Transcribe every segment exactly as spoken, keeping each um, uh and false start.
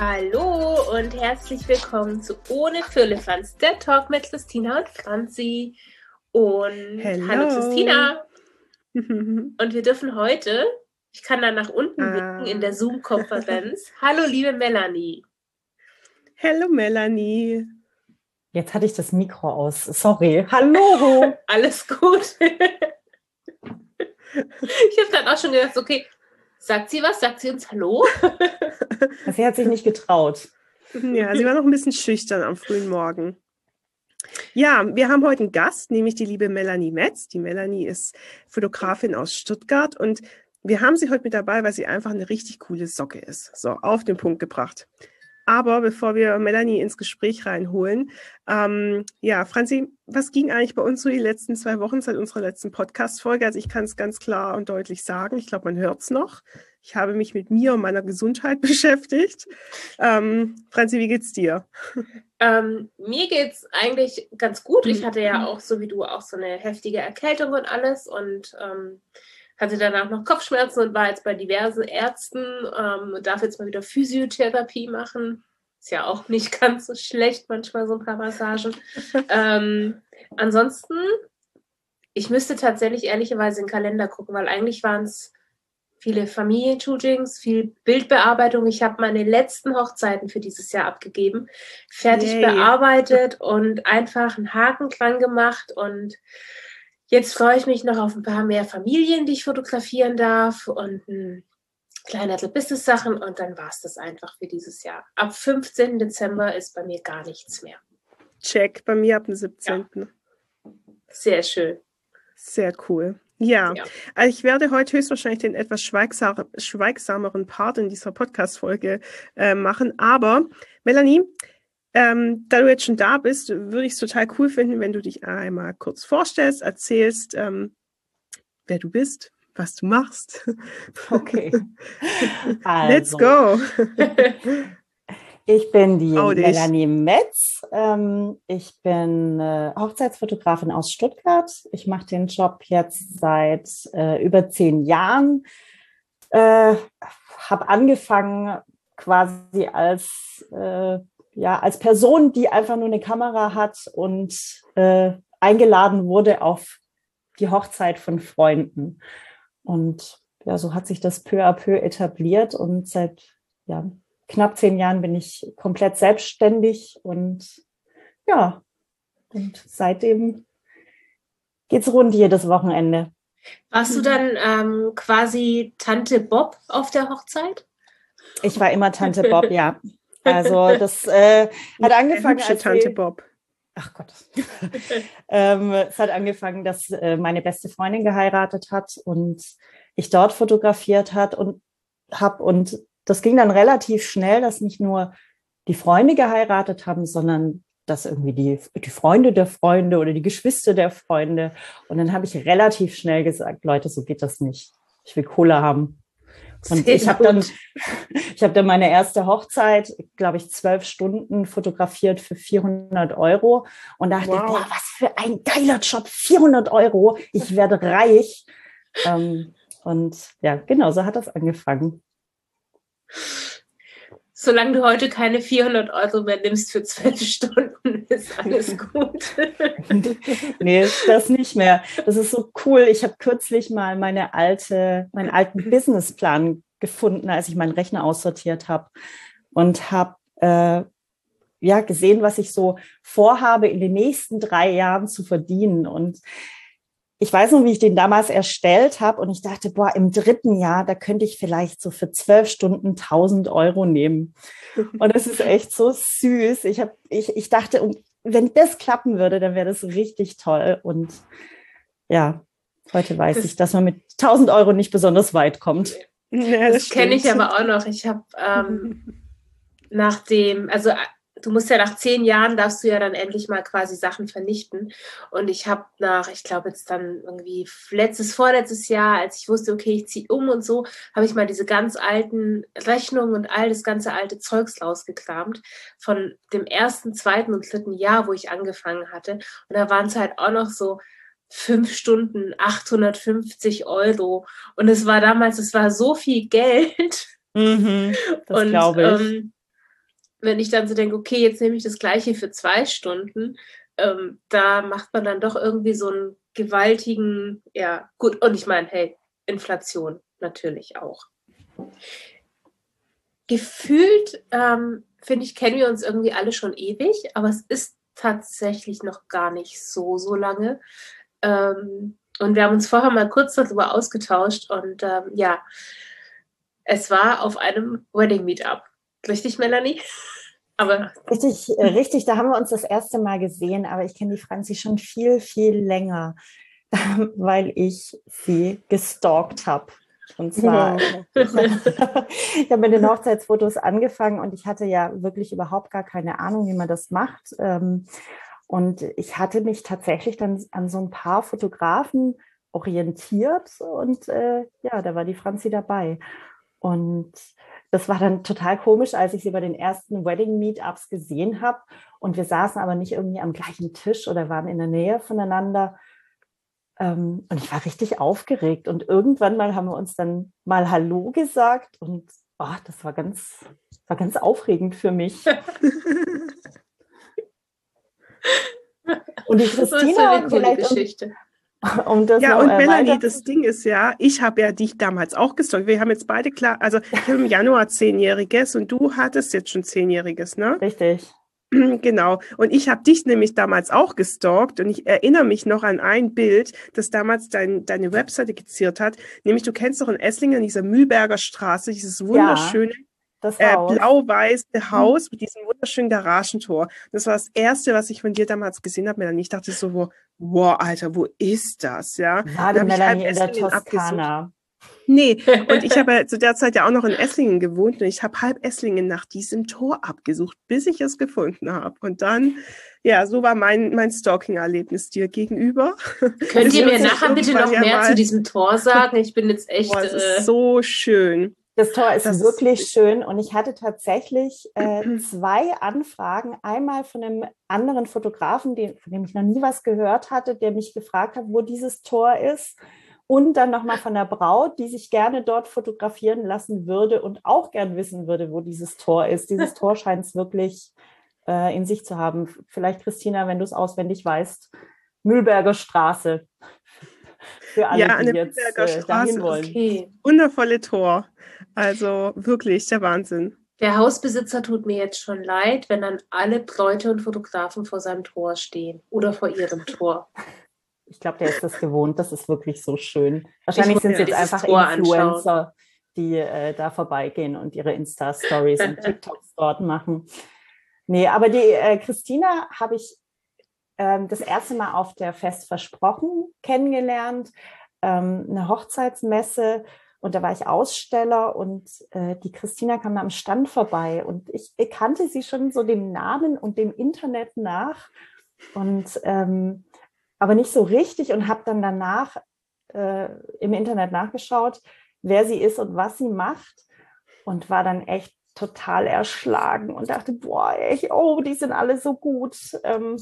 Hallo und herzlich willkommen zu Ohne Firlefanz, der Talk mit Christina und Franzi. Und Hello. Hallo Christina. Und wir dürfen heute, ich kann da nach unten Ah. blicken in der Zoom-Konferenz. Hallo liebe Melanie. Hallo Melanie. Jetzt hatte ich das Mikro aus. Sorry. Hallo. Alles gut. Ich habe dann auch schon gedacht, okay, sagt sie was? Sagt sie uns Hallo? Sie hat sich nicht getraut. Ja, sie war noch ein bisschen schüchtern am frühen Morgen. Ja, wir haben heute einen Gast, nämlich die liebe Melanie Metz. Die Melanie ist Fotografin aus Stuttgart und wir haben sie heute mit dabei, weil sie einfach eine richtig coole Socke ist. So, auf den Punkt gebracht. Aber bevor wir Melanie ins Gespräch reinholen, ähm, ja, Franzi, was ging eigentlich bei uns so die letzten zwei Wochen seit unserer letzten Podcast-Folge? Also ich kann es ganz klar und deutlich sagen, ich glaube, man hört es noch. Ich habe mich mit mir und meiner Gesundheit beschäftigt. Ähm, Franzi, wie geht's dir? Ähm, mir geht's eigentlich ganz gut. Ich hatte ja auch, so wie du, auch so eine heftige Erkältung und alles und ähm, hatte danach noch Kopfschmerzen und war jetzt bei diversen Ärzten ähm, und darf jetzt mal wieder Physiotherapie machen. Ist ja auch nicht ganz so schlecht, manchmal so ein paar Massagen. ähm, ansonsten, ich müsste tatsächlich ehrlicherweise in den Kalender gucken, weil eigentlich waren es viele Familienshootings, viel Bildbearbeitung. Ich habe meine letzten Hochzeiten für dieses Jahr abgegeben, fertig Yay. bearbeitet und einfach einen Haken dran gemacht. Und jetzt freue ich mich noch auf ein paar mehr Familien, die ich fotografieren darf und ein kleiner Business-Sachen. Und dann war es das einfach für dieses Jahr. Ab fünfzehnten Dezember ist bei mir gar nichts mehr. Check, bei mir ab dem siebzehnten Ja. Sehr schön. Sehr cool. Ja, Ja. Also ich werde heute höchstwahrscheinlich den etwas schweigsam, schweigsameren Part in dieser Podcast-Folge äh, machen. Aber Melanie, ähm, da du jetzt schon da bist, würde ich es total cool finden, wenn du dich einmal kurz vorstellst, erzählst, ähm, wer du bist, was du machst. Okay. Let's Also, go. Ich bin die Trau dich. Melanie Metz. Ähm, ich bin äh, Hochzeitsfotografin aus Stuttgart. Ich mache den Job jetzt seit äh, über zehn Jahren. Äh, habe angefangen quasi als, äh, ja, als Person, die einfach nur eine Kamera hat und äh, eingeladen wurde auf die Hochzeit von Freunden. Und ja, so hat sich das peu à peu etabliert und seit ja, knapp zehn Jahren bin ich komplett selbstständig und ja, und seitdem geht's rund jedes Wochenende. Warst du dann ähm, quasi Tante Bob auf der Hochzeit? Ich war immer Tante Bob, ja. Also das äh, hat angefangen Hübsche als Tante wir, Bob. Ach Gott. ähm, es hat angefangen, dass äh, meine beste Freundin geheiratet hat und ich dort fotografiert hat und habe und das ging dann relativ schnell, dass nicht nur die Freunde geheiratet haben, sondern dass irgendwie die, die Freunde der Freunde oder die Geschwister der Freunde. Und dann habe ich relativ schnell gesagt, Leute, so geht das nicht. Ich will Kohle haben. Und Sehr ich habe dann, ich habe dann meine erste Hochzeit, glaube ich, zwölf Stunden fotografiert für vierhundert Euro und dachte, Wow. boah, was für ein geiler Job, vierhundert Euro, ich werde reich. Ähm, und ja, genau, so hat das angefangen. Solange du heute keine vierhundert Euro mehr nimmst für zwölf Stunden, ist alles gut. Nee, das nicht mehr. Das ist so cool. Ich habe kürzlich mal meine alte, meinen alten Businessplan gefunden, als ich meinen Rechner aussortiert habe und habe äh, ja gesehen, was ich so vorhabe, in den nächsten drei Jahren zu verdienen. Und ich weiß noch, wie ich den damals erstellt habe und ich dachte, boah, im dritten Jahr, da könnte ich vielleicht so für zwölf Stunden tausend Euro nehmen. Und es ist echt so süß. Ich, hab, ich, ich dachte, wenn das klappen würde, dann wäre das richtig toll. Und ja, heute weiß Das- ich, dass man mit tausend Euro nicht besonders weit kommt. Ja, Das kenne ich stimmt. aber auch noch. Ich habe ähm, nach dem, also du musst ja nach zehn Jahren, darfst du ja dann endlich mal quasi Sachen vernichten. Und ich habe nach, ich glaube jetzt dann irgendwie letztes, vorletztes Jahr, als ich wusste, okay, ich ziehe um und so, habe ich mal diese ganz alten Rechnungen und all das ganze alte Zeugs rausgekramt von dem ersten, zweiten und dritten Jahr, wo ich angefangen hatte. Und da waren es halt auch noch so fünf Stunden, achthundertfünfzig Euro. Und es war damals, es war so viel Geld. Mhm, das Und glaube ich. ähm, wenn ich dann so denke, okay, jetzt nehme ich das Gleiche für zwei Stunden, ähm, da macht man dann doch irgendwie so einen gewaltigen, ja, gut, und ich meine, hey, Inflation natürlich auch. Gefühlt, ähm, finde ich, kennen wir uns irgendwie alle schon ewig, aber es ist tatsächlich noch gar nicht so, so lange. Ähm, und wir haben uns vorher mal kurz darüber ausgetauscht und ähm, ja, es war auf einem Wedding Meetup. Richtig, Melanie? Aber Richtig, äh, richtig, da haben wir uns das erste Mal gesehen, aber ich kenne die Franzi schon viel, viel länger, weil ich sie gestalkt habe. Und zwar, Oh. ich habe mit den Hochzeitsfotos angefangen und ich hatte ja wirklich überhaupt gar keine Ahnung, wie man das macht. Und ich hatte mich tatsächlich dann an so ein paar Fotografen orientiert und äh, ja, da war die Franzi dabei. Und das war dann total komisch, als ich sie bei den ersten Wedding-Meetups gesehen habe. Und wir saßen aber nicht irgendwie am gleichen Tisch oder waren in der Nähe voneinander. Ähm, und ich war richtig aufgeregt. Und irgendwann mal haben wir uns dann mal Hallo gesagt. Und oh, das war ganz, war ganz aufregend für mich. Und die Christina, das ist eine coole vielleicht Geschichte. Um, um das Ja, noch, und äh, Melanie, weiter- das Ding ist ja, ich habe ja dich damals auch gestalkt. Wir haben jetzt beide klar, also ich habe im Januar Zehnjähriges und du hattest jetzt schon Zehnjähriges, ne? Richtig. Genau. Und ich habe dich nämlich damals auch gestalkt und ich erinnere mich noch an ein Bild, das damals dein, deine Webseite geziert hat. Nämlich, du kennst doch in Esslingen, in dieser Mühlberger Straße, dieses wunderschöne Das äh, Haus. blau-weiße Haus mit diesem wunderschönen Garagentor. Das war das Erste, was ich von dir damals gesehen habe, Melanie. Ich dachte so, wo, wow, Alter, wo ist das? Ja. War die Dann habe ich halb Melanie in der Esslingen abgesucht. Toskana? Nee, und ich habe ja zu der Zeit ja auch noch in Esslingen gewohnt und ich habe halb Esslingen nach diesem Tor abgesucht, bis ich es gefunden habe. Und dann, ja, so war mein, mein Stalking-Erlebnis dir gegenüber. Könnt ihr mir Das nachher bitte irgendwann noch ja mehr mal- zu diesem Tor sagen? Ich bin jetzt echt... Boah, es äh, ist so schön. Das Tor ist Das wirklich ist- schön und ich hatte tatsächlich äh, zwei Anfragen. Einmal von einem anderen Fotografen, den, von dem ich noch nie was gehört hatte, der mich gefragt hat, wo dieses Tor ist. Und dann nochmal von der Braut, die sich gerne dort fotografieren lassen würde und auch gern wissen würde, wo dieses Tor ist. Dieses Tor scheint es wirklich äh, in sich zu haben. Vielleicht, Christina, wenn du es auswendig weißt, Mühlberger Straße. Für alle, Ja, an die der jetzt Mühlberger äh, dahin Straße. wollen. okay. Wundervolle Tor. Also wirklich der Wahnsinn. Der Hausbesitzer tut mir jetzt schon leid, wenn dann alle Leute und Fotografen vor seinem Tor stehen oder vor ihrem Tor. Ich glaube, der ist das gewohnt. Das ist wirklich so schön. Wahrscheinlich sind es mir jetzt dieses einfach Tor Influencer, die äh, da vorbeigehen und ihre Insta-Stories und TikToks dort machen. Nee, aber die äh, Christina habe ich ähm, das erste Mal auf der Fest versprochen kennengelernt. Ähm, eine Hochzeitsmesse. Und da war ich Aussteller und äh, die Christina kam da am Stand vorbei. Und ich, ich kannte sie schon so dem Namen und dem Internet nach. Und ähm, aber nicht so richtig und habe dann danach äh, im Internet nachgeschaut, wer sie ist und was sie macht und war dann echt total erschlagen und dachte, boah, echt, oh, die sind alle so gut. Ähm,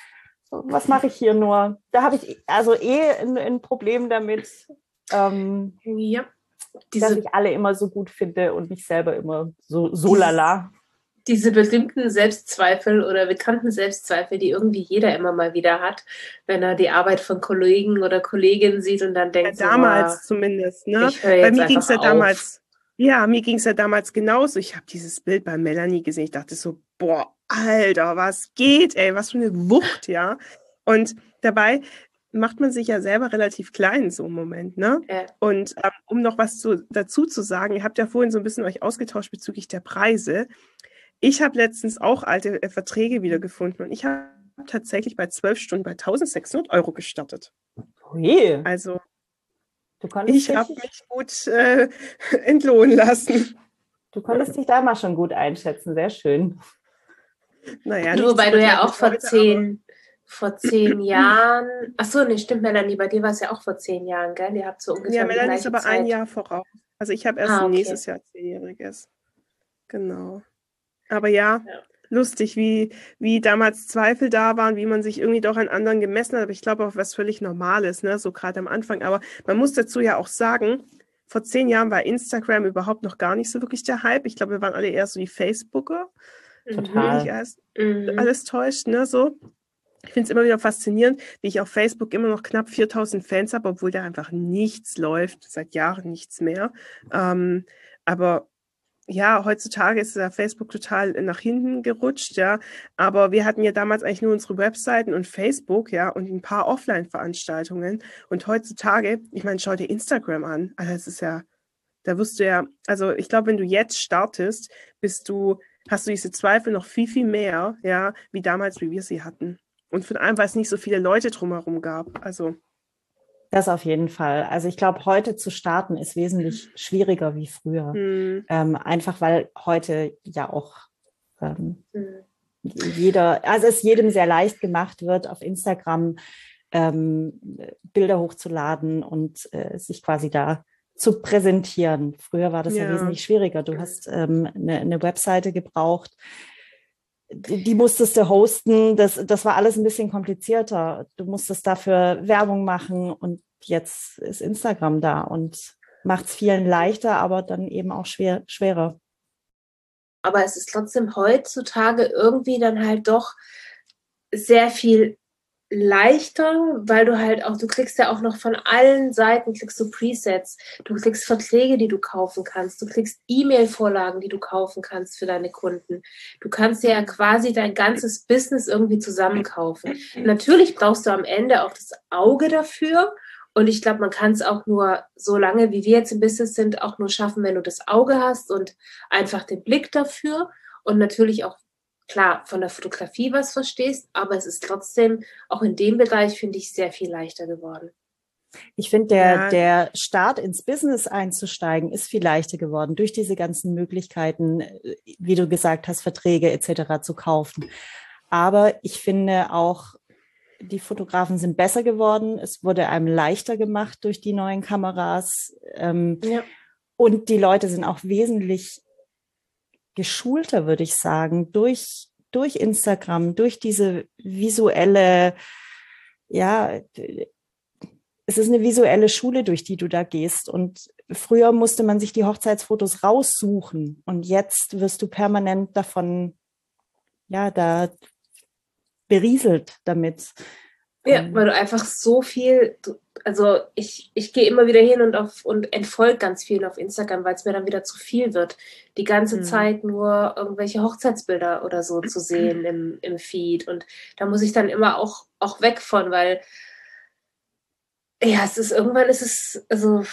was mache ich hier nur? Da habe ich also eh ein, ein Problem damit, ähm, Ja. dass Diese, ich alle immer so gut finde und mich selber immer so, so lala. diese berühmten Selbstzweifel oder bekannten Selbstzweifel, die irgendwie jeder immer mal wieder hat, wenn er die Arbeit von Kollegen oder Kolleginnen sieht und dann Ja, denkt, so, damals boah, zumindest, ne? ich höre Bei jetzt mir ging es ja einfach auf. damals, ja, mir ging es ja damals genauso. Ich habe dieses Bild bei Melanie gesehen. Ich dachte so, boah, Alter, was geht, ey, was für eine Wucht, ja. Und dabei macht man sich ja selber relativ klein in so einem Moment, ne? Ja. Und ähm, um noch was zu, dazu zu sagen, ihr habt ja vorhin so ein bisschen euch ausgetauscht bezüglich der Preise. Ich habe letztens auch alte äh, Verträge wiedergefunden und ich habe tatsächlich bei zwölf Stunden bei eintausendsechshundert Euro gestartet. Ui, Also du konntest, ich habe dich, mich gut äh, entlohnen lassen. du konntest dich da mal schon gut einschätzen. Sehr schön. Naja, Du, nichts wobei du ja vergleichbar auch vor heute, zehn, vor zehn Jahren, ach so, nee, stimmt, Melanie, bei dir war es ja auch vor zehn Jahren, gell? Ihr habt so aber, ungefähr ja, die Melanie ist gleiche aber Zeit. ein Jahr voraus. Also ich habe erst Ah, okay. nächstes Jahr zehnjähriges. Genau. Aber ja, Ja. lustig, wie, wie damals Zweifel da waren, wie man sich irgendwie doch an anderen gemessen hat. Aber ich glaube auch was völlig Normales, ne? So gerade am Anfang. Aber man muss dazu ja auch sagen, vor zehn Jahren war Instagram überhaupt noch gar nicht so wirklich der Hype. Ich glaube, wir waren alle eher so die Facebooker. Total. Wirklich alles, Mhm. alles täuscht, ne, so. Ich finde es immer wieder faszinierend, wie ich auf Facebook immer noch knapp viertausend Fans habe, obwohl da einfach nichts läuft, seit Jahren nichts mehr. Ähm, aber ja, heutzutage ist ja Facebook total nach hinten gerutscht, ja. Aber wir hatten ja damals eigentlich nur unsere Webseiten und Facebook, ja, und ein paar Offline-Veranstaltungen. Und heutzutage, ich meine, schau dir Instagram an. Also es ist ja, da wirst du ja, also ich glaube, wenn du jetzt startest, bist du, hast du diese Zweifel noch viel, viel mehr, ja, wie damals, wie wir sie hatten. Und von allem, weil es nicht so viele Leute drumherum gab. Also, Das auf jeden Fall. Also ich glaube, heute zu starten ist wesentlich schwieriger wie früher. hm, Ähm, einfach weil heute ja auch ähm, Mhm. jeder, also es jedem sehr leicht gemacht wird, auf Instagram ähm, Bilder hochzuladen und äh, sich quasi da zu präsentieren. Früher war das ja, ja, wesentlich schwieriger. Du hast ähm, eine, eine Webseite gebraucht, die, die musstest du hosten. Das, das war alles ein bisschen komplizierter. Du musstest dafür Werbung machen und jetzt ist Instagram da und macht es vielen leichter, aber dann eben auch schwer, schwerer. Aber es ist trotzdem heutzutage irgendwie dann halt doch sehr viel leichter, weil du halt auch, du kriegst ja auch noch von allen Seiten, kriegst du Presets, du kriegst Verträge, die du kaufen kannst, du kriegst E-Mail-Vorlagen, die du kaufen kannst für deine Kunden. Du kannst ja quasi dein ganzes Business irgendwie zusammenkaufen. Natürlich brauchst du am Ende auch das Auge dafür und ich glaube, man kann es auch nur so lange, wie wir jetzt im Business sind, auch nur schaffen, wenn du das Auge hast und einfach den Blick dafür und natürlich auch klar von der Fotografie was verstehst, aber es ist trotzdem auch in dem Bereich, finde ich, sehr viel leichter geworden. Ich finde, der, ja, der Start ins Business einzusteigen ist viel leichter geworden durch diese ganzen Möglichkeiten, wie du gesagt hast, Verträge et cetera zu kaufen. Aber ich finde auch, die Fotografen sind besser geworden. Es wurde einem leichter gemacht durch die neuen Kameras. Ähm, Ja. Und die Leute sind auch wesentlich geschulter, würde ich sagen, durch, durch Instagram, durch diese visuelle, ja, es ist eine visuelle Schule, durch die du da gehst. Und früher musste man sich die Hochzeitsfotos raussuchen. Und jetzt wirst du permanent davon, ja, da berieselt damit. Ja, weil du einfach so viel, du, also ich, ich gehe immer wieder hin und auf und entfolge ganz viel auf Instagram, weil es mir dann wieder zu viel wird, die ganze hm. Zeit nur irgendwelche Hochzeitsbilder oder so zu sehen im, im Feed. Und da muss ich dann immer auch, auch weg von, weil ja, es ist irgendwann ist es, also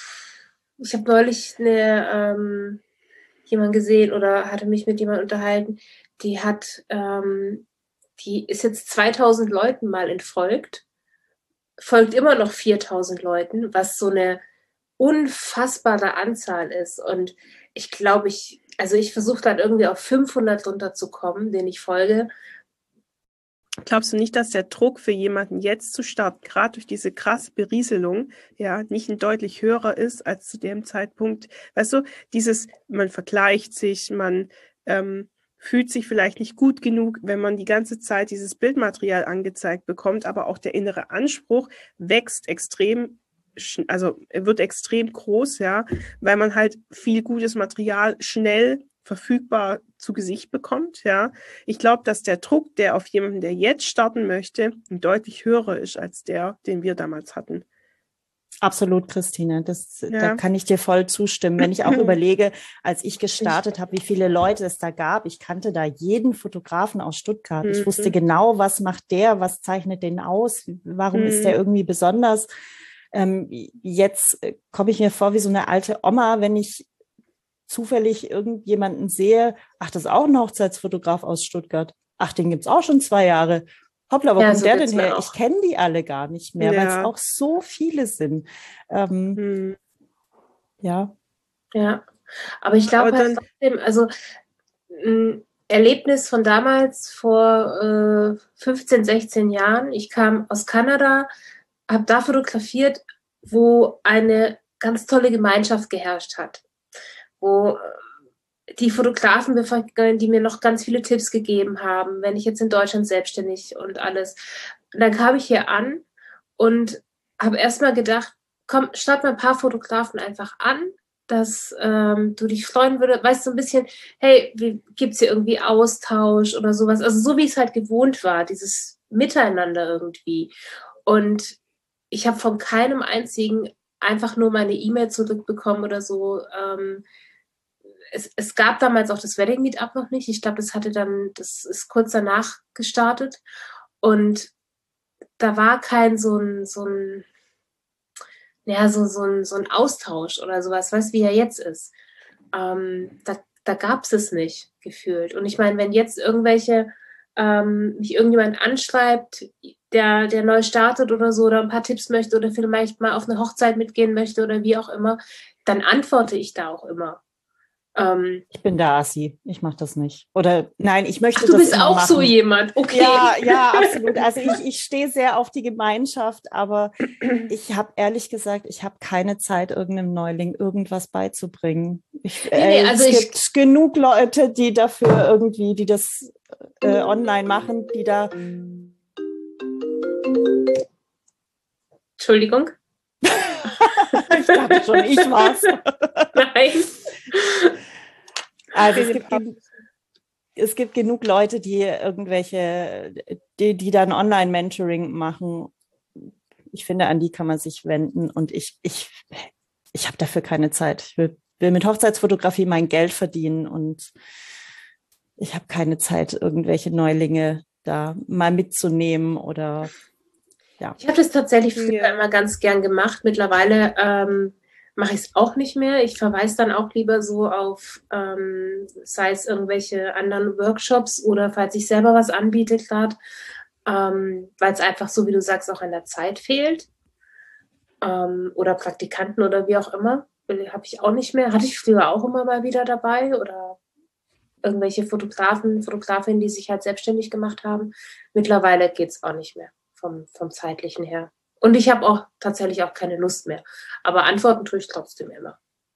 ich habe neulich eine ähm, jemand gesehen oder hatte mich mit jemandem unterhalten, die hat, ähm, die ist jetzt zweitausend Leuten mal entfolgt, folgt immer noch viertausend Leuten, was so eine unfassbare Anzahl ist. Und ich glaube, ich, also ich versuche dann irgendwie auf fünfhundert runterzukommen, denen ich folge. Glaubst du nicht, dass der Druck für jemanden jetzt zu starten, gerade durch diese krasse Berieselung, ja, nicht ein deutlich höherer ist als zu dem Zeitpunkt? Weißt du, dieses, man vergleicht sich, man ähm, fühlt sich vielleicht nicht gut genug, wenn man die ganze Zeit dieses Bildmaterial angezeigt bekommt, aber auch der innere Anspruch wächst extrem, also er wird extrem groß, ja, weil man halt viel gutes Material schnell verfügbar zu Gesicht bekommt, ja. Ich glaube, dass der Druck, der auf jemanden, der jetzt starten möchte, ein deutlich höherer ist als der, den wir damals hatten. Absolut, Christine. Das, ja. Da kann ich dir voll zustimmen. Wenn ich auch überlege, als ich gestartet habe, wie viele Leute es da gab. Ich kannte da jeden Fotografen aus Stuttgart. Ich wusste genau, was macht der, was zeichnet den aus, warum ist der irgendwie besonders. Ähm, jetzt komme ich mir vor wie so eine alte Oma, wenn ich zufällig irgendjemanden sehe, ach, das ist auch ein Hochzeitsfotograf aus Stuttgart. Ach, den gibt es auch schon zwei Jahre. Hoppla, wo Ja, kommt so der geht's denn mir her? auch. Ich kenne die alle gar nicht mehr, weil es Ja. auch so viele sind. Ähm, Hm. Ja. Ja, aber ich glaube Aber halt dann- trotzdem, also ein Erlebnis von damals vor äh, fünfzehn, sechzehn Jahren. Ich kam aus Kanada, habe da fotografiert, wo eine ganz tolle Gemeinschaft geherrscht hat, wo äh, die Fotografen, die mir noch ganz viele Tipps gegeben haben, wenn ich jetzt in Deutschland selbstständig und alles. Und dann kam ich hier an und habe erstmal gedacht, komm, schreib mal ein paar Fotografen einfach an, dass ähm, du dich freuen würdest, weißt du, so ein bisschen, hey, gibt es hier irgendwie Austausch oder sowas? Also so wie es halt gewohnt war, dieses Miteinander irgendwie. Und ich habe von keinem einzigen einfach nur meine E-Mail zurückbekommen oder so. Ähm, es, es gab damals auch das Wedding Meetup noch nicht. Ich glaube, das hatte dann, das ist kurz danach gestartet. Und da war kein so ein, so ein, ja, so, so ein, so ein Austausch oder sowas, weißt du, wie er jetzt ist. Ähm, da da gab es es nicht, gefühlt. Und ich meine, wenn jetzt irgendwelche, ähm, mich irgendjemand anschreibt, der, der neu startet oder so, oder ein paar Tipps möchte oder vielleicht mal auf eine Hochzeit mitgehen möchte oder wie auch immer, dann antworte ich da auch immer. Ähm, Ich bin der Assi, ich mache das nicht. Oder nein, ich möchte ach, du das bist immer auch machen. so jemand, okay. Ja, ja, absolut. Also ich, ich stehe sehr auf die Gemeinschaft, aber ich habe ehrlich gesagt, ich habe keine Zeit, irgendeinem Neuling irgendwas beizubringen. Ich, Nee, nee, äh, also es ich- gibt genug Leute, die dafür irgendwie, die das äh, online machen, die da. Entschuldigung. Ich dachte schon, ich war's. Nein. Also es gibt, gen- es gibt genug Leute, die irgendwelche, die, die dann Online-Mentoring machen. Ich finde, an die kann man sich wenden und ich, ich, ich habe dafür keine Zeit. Ich will, will mit Hochzeitsfotografie mein Geld verdienen und ich habe keine Zeit, irgendwelche Neulinge da mal mitzunehmen oder ja. Ich habe das tatsächlich früher Ja. immer ganz gern gemacht. Mittlerweile ähm, mache ich es auch nicht mehr. Ich verweise dann auch lieber so auf, ähm, sei es irgendwelche anderen Workshops oder falls ich selber was anbiete gerade, ähm, weil es einfach so, wie du sagst, auch an der Zeit fehlt. Ähm, oder Praktikanten oder wie auch immer. Habe ich auch nicht mehr. Hatte ich früher auch immer mal wieder dabei oder irgendwelche Fotografen, Fotografinnen, die sich halt selbstständig gemacht haben. Mittlerweile geht es auch nicht mehr vom, vom zeitlichen her. Und ich habe auch tatsächlich auch keine Lust mehr. Aber antworten tue ich trotzdem immer.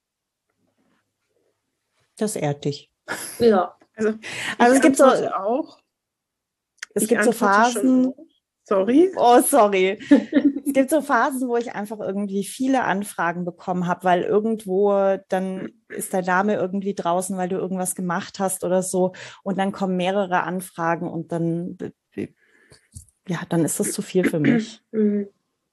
Das ehrt dich. Ja. Also, Also ich es gibt so, antworte auch. es Ich gibt so antworte schon Phasen. auch. Sorry. Oh, sorry. Es gibt so Phasen, wo ich einfach irgendwie viele Anfragen bekommen habe, weil irgendwo dann ist der Name irgendwie draußen, weil du irgendwas gemacht hast oder so. Und dann kommen mehrere Anfragen und dann, ja, dann ist das zu viel für mich. Mhm.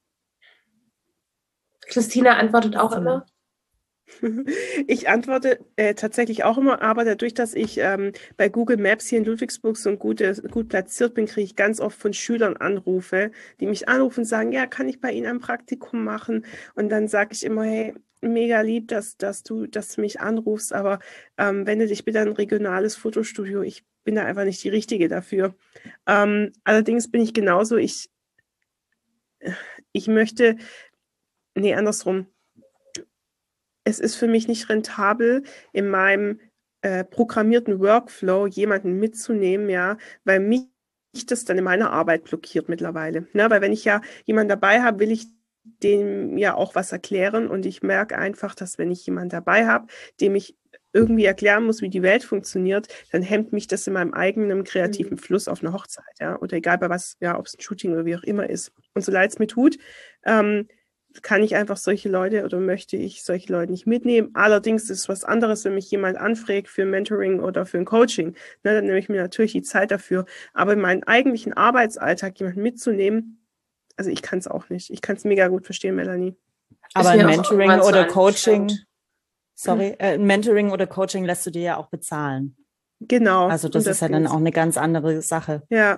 Christina antwortet auch immer. Ich antworte äh, tatsächlich auch immer, aber dadurch, dass ich ähm, bei Google Maps hier in Ludwigsburg so gut, gut platziert bin, kriege ich ganz oft von Schülern Anrufe, die mich anrufen und sagen, ja, kann ich bei Ihnen ein Praktikum machen? Und dann sage ich immer, hey, mega lieb, dass, dass, du, dass du mich anrufst, aber ähm, wende dich bitte an ein regionales Fotostudio. Ich bin da einfach nicht die Richtige dafür. Ähm, allerdings bin ich genauso, ich, ich möchte, nee, andersrum. Es ist für mich nicht rentabel, in meinem äh, programmierten Workflow jemanden mitzunehmen, ja, weil mich das dann in meiner Arbeit blockiert mittlerweile. Ne? Weil wenn ich ja jemanden dabei habe, will ich dem ja auch was erklären und ich merke einfach, dass wenn ich jemanden dabei habe, dem ich irgendwie erklären muss, wie die Welt funktioniert, dann hemmt mich das in meinem eigenen kreativen Fluss auf einer Hochzeit, ja, oder egal bei was, ja, ob es ein Shooting oder wie auch immer ist. Und so leid es mir tut, ähm, kann ich einfach solche Leute oder möchte ich solche Leute nicht mitnehmen. Allerdings ist es was anderes, wenn mich jemand anfragt für ein Mentoring oder für ein Coaching. Ne, dann nehme ich mir natürlich die Zeit dafür. Aber in meinen eigentlichen Arbeitsalltag jemanden mitzunehmen, also ich kann es auch nicht. Ich kann es mega gut verstehen, Melanie. Aber Ist mir ein auch Mentoring irgendwann zu oder Coaching, anstrengend. sorry, äh, ein Mentoring oder Coaching lässt du dir ja auch bezahlen. Genau. Also das und ist ja dann geht's. auch eine ganz andere Sache. Ja.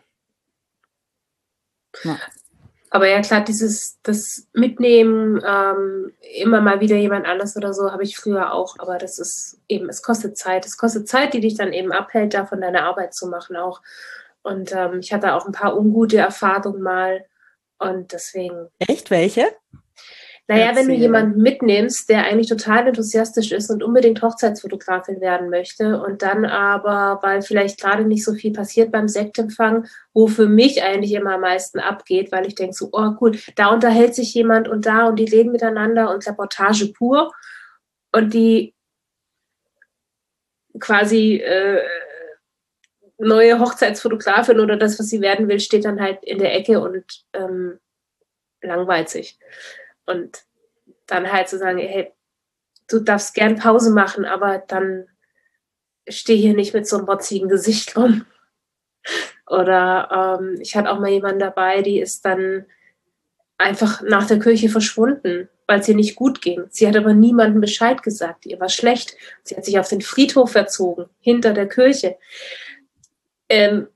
Ja. Aber ja klar, dieses das Mitnehmen, ähm, immer mal wieder jemand anders oder so, habe ich früher auch. Aber das ist eben, es kostet Zeit. Es kostet Zeit, die dich dann eben abhält, davon deine Arbeit zu machen auch. Und ähm, ich hatte auch ein paar ungute Erfahrungen mal. Und deswegen, Echt, welche? naja, wenn du Erzähl. jemanden mitnimmst, der eigentlich total enthusiastisch ist und unbedingt Hochzeitsfotografin werden möchte und dann aber, weil vielleicht gerade nicht so viel passiert beim Sektempfang, wo für mich eigentlich immer am meisten abgeht, weil ich denke so, oh cool, da unterhält sich jemand und da und die reden miteinander und Reportage pur und die quasi äh, neue Hochzeitsfotografin oder das, was sie werden will, steht dann halt in der Ecke und ähm, langweilt sich. Und dann halt zu sagen, hey, du darfst gern Pause machen, aber dann steh hier nicht mit so einem motzigen Gesicht rum. Oder ähm, ich hatte auch mal jemanden dabei, die ist dann einfach nach der Kirche verschwunden, weil es ihr nicht gut ging. Sie hat aber niemandem Bescheid gesagt. Ihr war schlecht. Sie hat sich auf den Friedhof verzogen, hinter der Kirche. Ähm,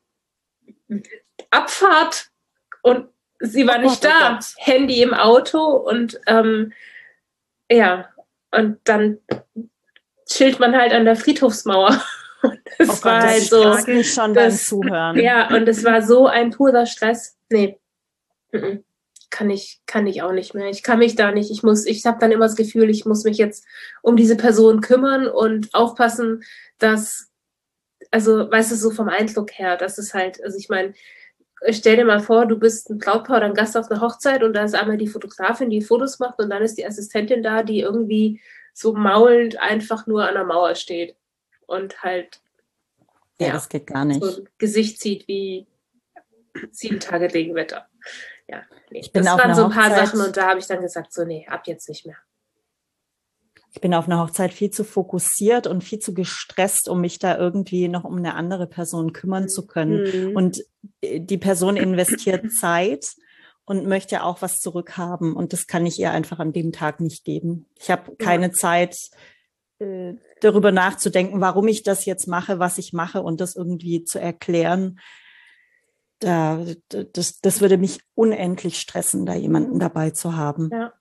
Abfahrt und sie war Oh nicht Gott, oh da. Gott. Handy im Auto und ähm, ja, und dann chillt man halt an der Friedhofsmauer. Das Oh Gott, war das halt so. stresst mich schon beim Das, Zuhören. ja, und es war so ein purer Stress. Nee, mhm. kann ich, kann ich auch nicht mehr. Ich kann mich da nicht. Ich muss, ich habe dann immer das Gefühl, ich muss mich jetzt um diese Person kümmern und aufpassen, dass, also, weißt du, so vom Eindruck her, das ist halt, also ich meine, stell dir mal vor, du bist ein Brautpaar oder ein Gast auf einer Hochzeit und da ist einmal die Fotografin, die Fotos macht und dann ist die Assistentin da, die irgendwie so maulend einfach nur an der Mauer steht und halt Ja, ja, das geht gar nicht. so ein Gesicht zieht wie sieben Tage Regenwetter. Ja, nee. Ich bin Das auf waren einer so ein paar Hochzeit- Sachen und da habe ich dann gesagt, so nee, ab jetzt nicht mehr. Ich bin auf einer Hochzeit viel zu fokussiert und viel zu gestresst, um mich da irgendwie noch um eine andere Person kümmern zu können. Mhm. Und die Person investiert Zeit und möchte auch was zurückhaben. Und das kann ich ihr einfach an dem Tag nicht geben. Ich habe keine Zeit, äh, darüber nachzudenken, warum ich das jetzt mache, was ich mache und das irgendwie zu erklären. Da, das, das würde mich unendlich stressen, da jemanden dabei zu haben. Ja.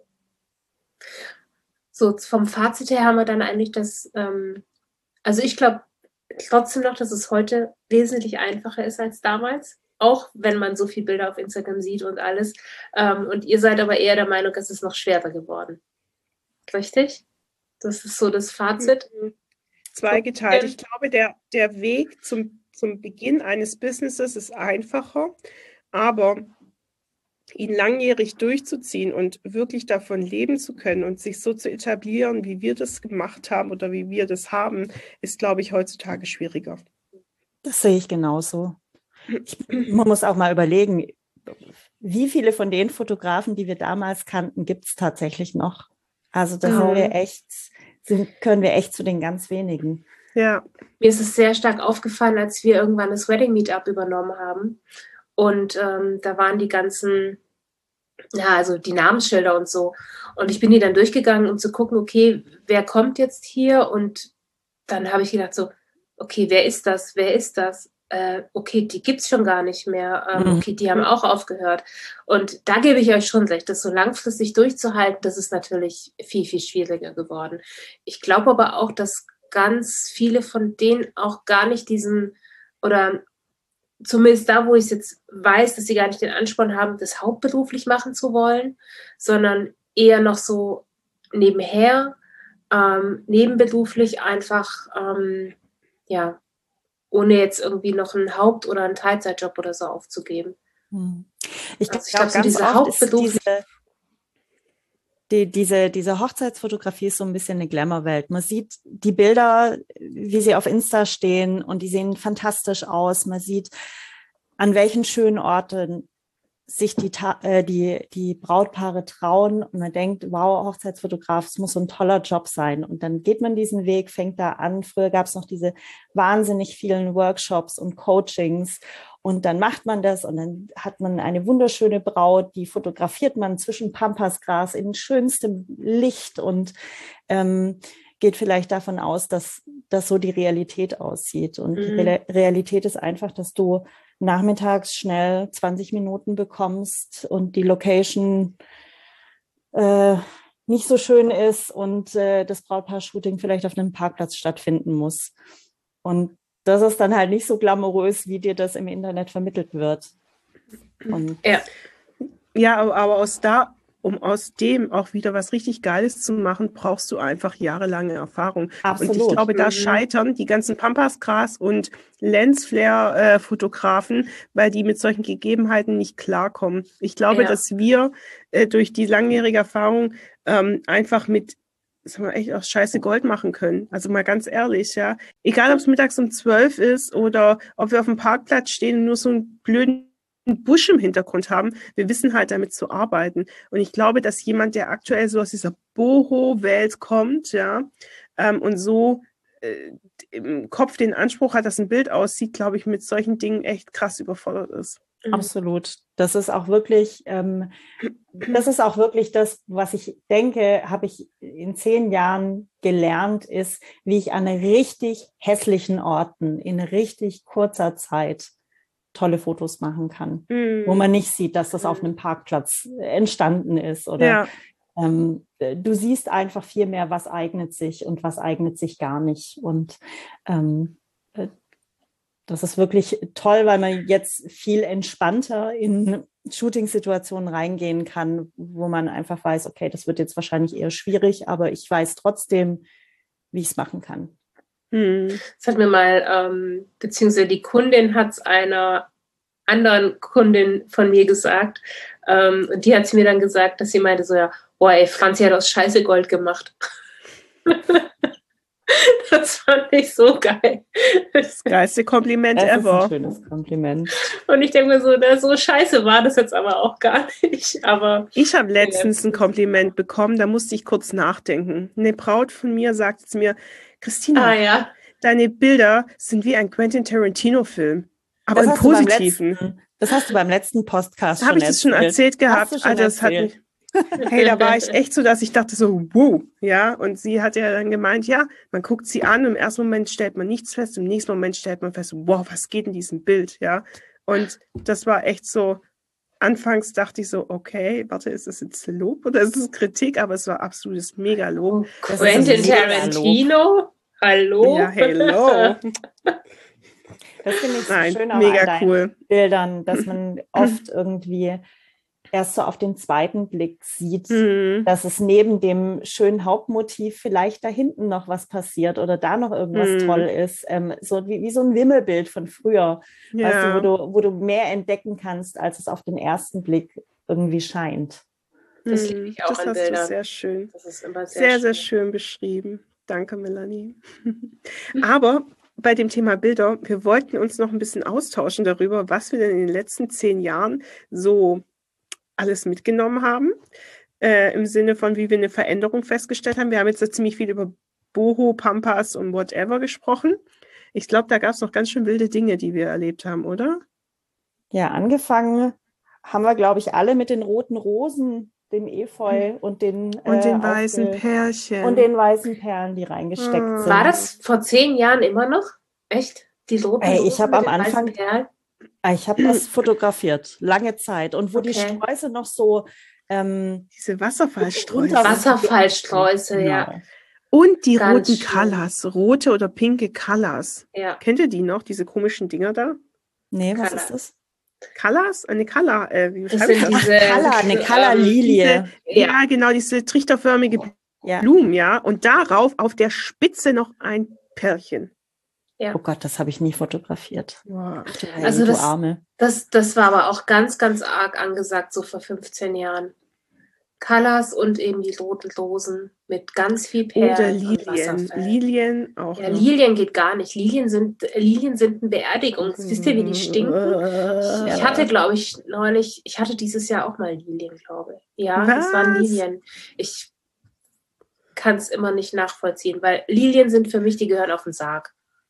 So, vom Fazit her haben wir dann eigentlich das, ähm, also ich glaube trotzdem noch, dass es heute wesentlich einfacher ist als damals, auch wenn man so viele Bilder auf Instagram sieht und alles. Ähm, und ihr seid aber eher der Meinung, es ist noch schwerer geworden. Richtig? Das ist so das Fazit. Zweigeteilt. Ich glaube, der, der Weg zum, zum Beginn eines Businesses ist einfacher, aber ihn langjährig durchzuziehen und wirklich davon leben zu können und sich so zu etablieren, wie wir das gemacht haben oder wie wir das haben, ist, glaube ich, heutzutage schwieriger. Das sehe ich genauso. Ich, man muss auch mal überlegen, wie viele von den Fotografen, die wir damals kannten, gibt es tatsächlich noch? Also da sind wir echt, sind, können wir echt zu den ganz wenigen. Ja. Mir ist es sehr stark aufgefallen, als wir irgendwann das Wedding Meetup übernommen haben. Und ähm, da waren die ganzen, ja, also die Namensschilder und so. Und ich bin die dann durchgegangen, um zu gucken, okay, wer kommt jetzt hier? Und dann habe ich gedacht so, okay, wer ist das? Wer ist das? Äh, okay, die gibt's schon gar nicht mehr. Ähm, Mhm. okay, die haben auch aufgehört. Und da gebe ich euch schon recht, das so langfristig durchzuhalten, das ist natürlich viel, viel schwieriger geworden. Ich glaube aber auch, dass ganz viele von denen auch gar nicht diesen, oder zumindest da, wo ich es jetzt weiß, dass sie gar nicht den Ansporn haben, das hauptberuflich machen zu wollen, sondern eher noch so nebenher, ähm, nebenberuflich einfach, ähm, ja, ohne jetzt irgendwie noch einen Haupt- oder einen Teilzeitjob oder so aufzugeben. Ich Also ich glaube, glaube, so ganz diese oft ist hauptberufliche, diese, die, diese, diese Hochzeitsfotografie ist so ein bisschen eine Glamour-Welt. Man sieht die Bilder, wie sie auf Insta stehen und die sehen fantastisch aus. Man sieht, an welchen schönen Orten sich die, Ta- äh, die, die Brautpaare trauen und man denkt, wow, Hochzeitsfotograf, es muss so ein toller Job sein. Und dann geht man diesen Weg, fängt da an. Früher gab es noch diese wahnsinnig vielen Workshops und Coachings und dann macht man das und dann hat man eine wunderschöne Braut, die fotografiert man zwischen Pampasgras in schönstem Licht und ähm, geht vielleicht davon aus, dass das so die Realität aussieht. Und die Mhm. Re- Realität ist einfach, dass du nachmittags schnell zwanzig Minuten bekommst und die Location äh, nicht so schön ist und äh, das Brautpaar-Shooting vielleicht auf einem Parkplatz stattfinden muss. Und das ist dann halt nicht so glamourös, wie dir das im Internet vermittelt wird. Und ja, Ja, aber, aber aus da, um aus dem auch wieder was richtig Geiles zu machen, brauchst du einfach jahrelange Erfahrung. Und ich absolut. glaube, da Mhm. scheitern die ganzen Pampasgras- und Lensflare-Fotografen, weil die mit solchen Gegebenheiten nicht klarkommen. Ich glaube, Ja. dass wir äh, durch die langjährige Erfahrung ähm, einfach mit, sagen wir echt aus Scheiße Gold machen können. Also mal ganz ehrlich, ja. Egal, ob es mittags um zwölf ist oder ob wir auf dem Parkplatz stehen und nur so einen blöden einen Busch im Hintergrund haben. Wir wissen halt damit zu arbeiten. Und ich glaube, dass jemand, der aktuell so aus dieser Boho-Welt kommt, ja, ähm, und so äh, im Kopf den Anspruch hat, dass ein Bild aussieht, glaube ich, mit solchen Dingen echt krass überfordert ist. Absolut. Das ist auch wirklich, ähm, das ist auch wirklich das, was ich denke, habe ich in zehn Jahren gelernt, ist, wie ich an richtig hässlichen Orten in richtig kurzer Zeit tolle Fotos machen kann, mm. wo man nicht sieht, dass das auf einem Parkplatz entstanden ist oder ja. ähm, du siehst einfach viel mehr, was eignet sich und was eignet sich gar nicht. Und ähm, das ist wirklich toll, weil man jetzt viel entspannter in Shooting-Situationen reingehen kann, wo man einfach weiß, okay, das wird jetzt wahrscheinlich eher schwierig, aber ich weiß trotzdem, wie ich es machen kann. Das hat mir mal, ähm, beziehungsweise die Kundin hat es einer anderen Kundin von mir gesagt, ähm, und die hat es mir dann gesagt, dass sie meinte so, ja, boah ey, Franzi hat aus Scheiße Gold gemacht. Das fand ich so geil. Das geilste Kompliment das ever. Das ist ein schönes Kompliment. Und ich denke mir so, na, so scheiße war das jetzt aber auch gar nicht. Aber ich habe letztens ein Kompliment bekommen, da musste ich kurz nachdenken. Eine Braut von mir sagte zu mir, Christina, ah, ja. deine Bilder sind wie ein Quentin Tarantino-Film, aber das im Positiven. Letzten, das hast du beim letzten Podcast schon erzählt. Habe ich das schon erzählt gehabt? Hast du schon also das erzählt? Hat mich hey, da war ich echt so, dass ich dachte so, wow, ja, und sie hat ja dann gemeint, ja, man guckt sie an, im ersten Moment stellt man nichts fest, im nächsten Moment stellt man fest, wow, was geht in diesem Bild, ja, und das war echt so, anfangs dachte ich so, okay, warte, ist das jetzt Lob oder ist das Kritik, aber es war absolutes Megalob. Oh, Quentin Tarantino? Hallo? Ja, hello. Das finde ich so Nein, schön mega an deinen cool. Bildern, dass man oft irgendwie erst so auf den zweiten Blick sieht, mhm. dass es neben dem schönen Hauptmotiv vielleicht da hinten noch was passiert oder da noch irgendwas mhm. toll ist. Ähm, so wie, wie so ein Wimmelbild von früher, ja. weißt du, wo du, wo du mehr entdecken kannst, als es auf den ersten Blick irgendwie scheint. Das liebe ich auch das an hast Bildern. Du sehr schön. Das ist immer sehr, sehr, schön. sehr schön beschrieben. Danke, Melanie. Aber bei dem Thema Bilder, wir wollten uns noch ein bisschen austauschen darüber, was wir denn in den letzten zehn Jahren so alles mitgenommen haben, äh, im Sinne von, wie wir eine Veränderung festgestellt haben. Wir haben jetzt da ziemlich viel über Boho, Pampas und whatever gesprochen. Ich glaube, da gab es noch ganz schön wilde Dinge, die wir erlebt haben, oder? Ja, angefangen haben wir, glaube ich, alle mit den roten Rosen, dem Efeu mhm. und den und äh, den weißen aufge- Perlchen. Und den weißen Perlen, die reingesteckt ah. sind. War das vor zehn Jahren immer noch? Echt? Die roten Ey, Rosen ich habe mit am den Anfang... weißen Perlen? Ich habe das fotografiert, lange Zeit. Und wo Okay. die Sträuße noch so... Ähm, Diese Wasserfallsträuße. runter- Wasserfallsträuße, Genau. ja. Und die Ganz roten schlimm. Colors, rote oder pinke Colors. Ja. Kennt ihr die noch, diese komischen Dinger da? Nee, was Color. ist das? Colors? Eine Color, äh, wie Das schreibe ich sind das? diese... Color, eine diese, Color-Lilie. Diese, Ja. ja, genau, diese trichterförmige Ja. Blumen, ja. Und darauf auf der Spitze noch ein Perlchen. Ja. Oh Gott, das habe ich nie fotografiert. Wow. Ach, du, Also du das- Arme. Das, das war aber auch ganz, ganz arg angesagt, so vor fünfzehn Jahren. Colors und eben die roten Rosen mit ganz viel Perlen Oder und Lilien. Wasserfällen. Lilien auch Ja, noch. Lilien geht gar nicht. Lilien sind, Lilien sind ein Beerdigungs... Wisst ihr, wie die stinken? Ich hatte, glaube ich, neulich... Ich hatte dieses Jahr auch mal Lilien, glaube ich. Ja, das waren Was? Lilien. Ich kann es immer nicht nachvollziehen, weil Lilien sind für mich, die gehören auf den Sarg.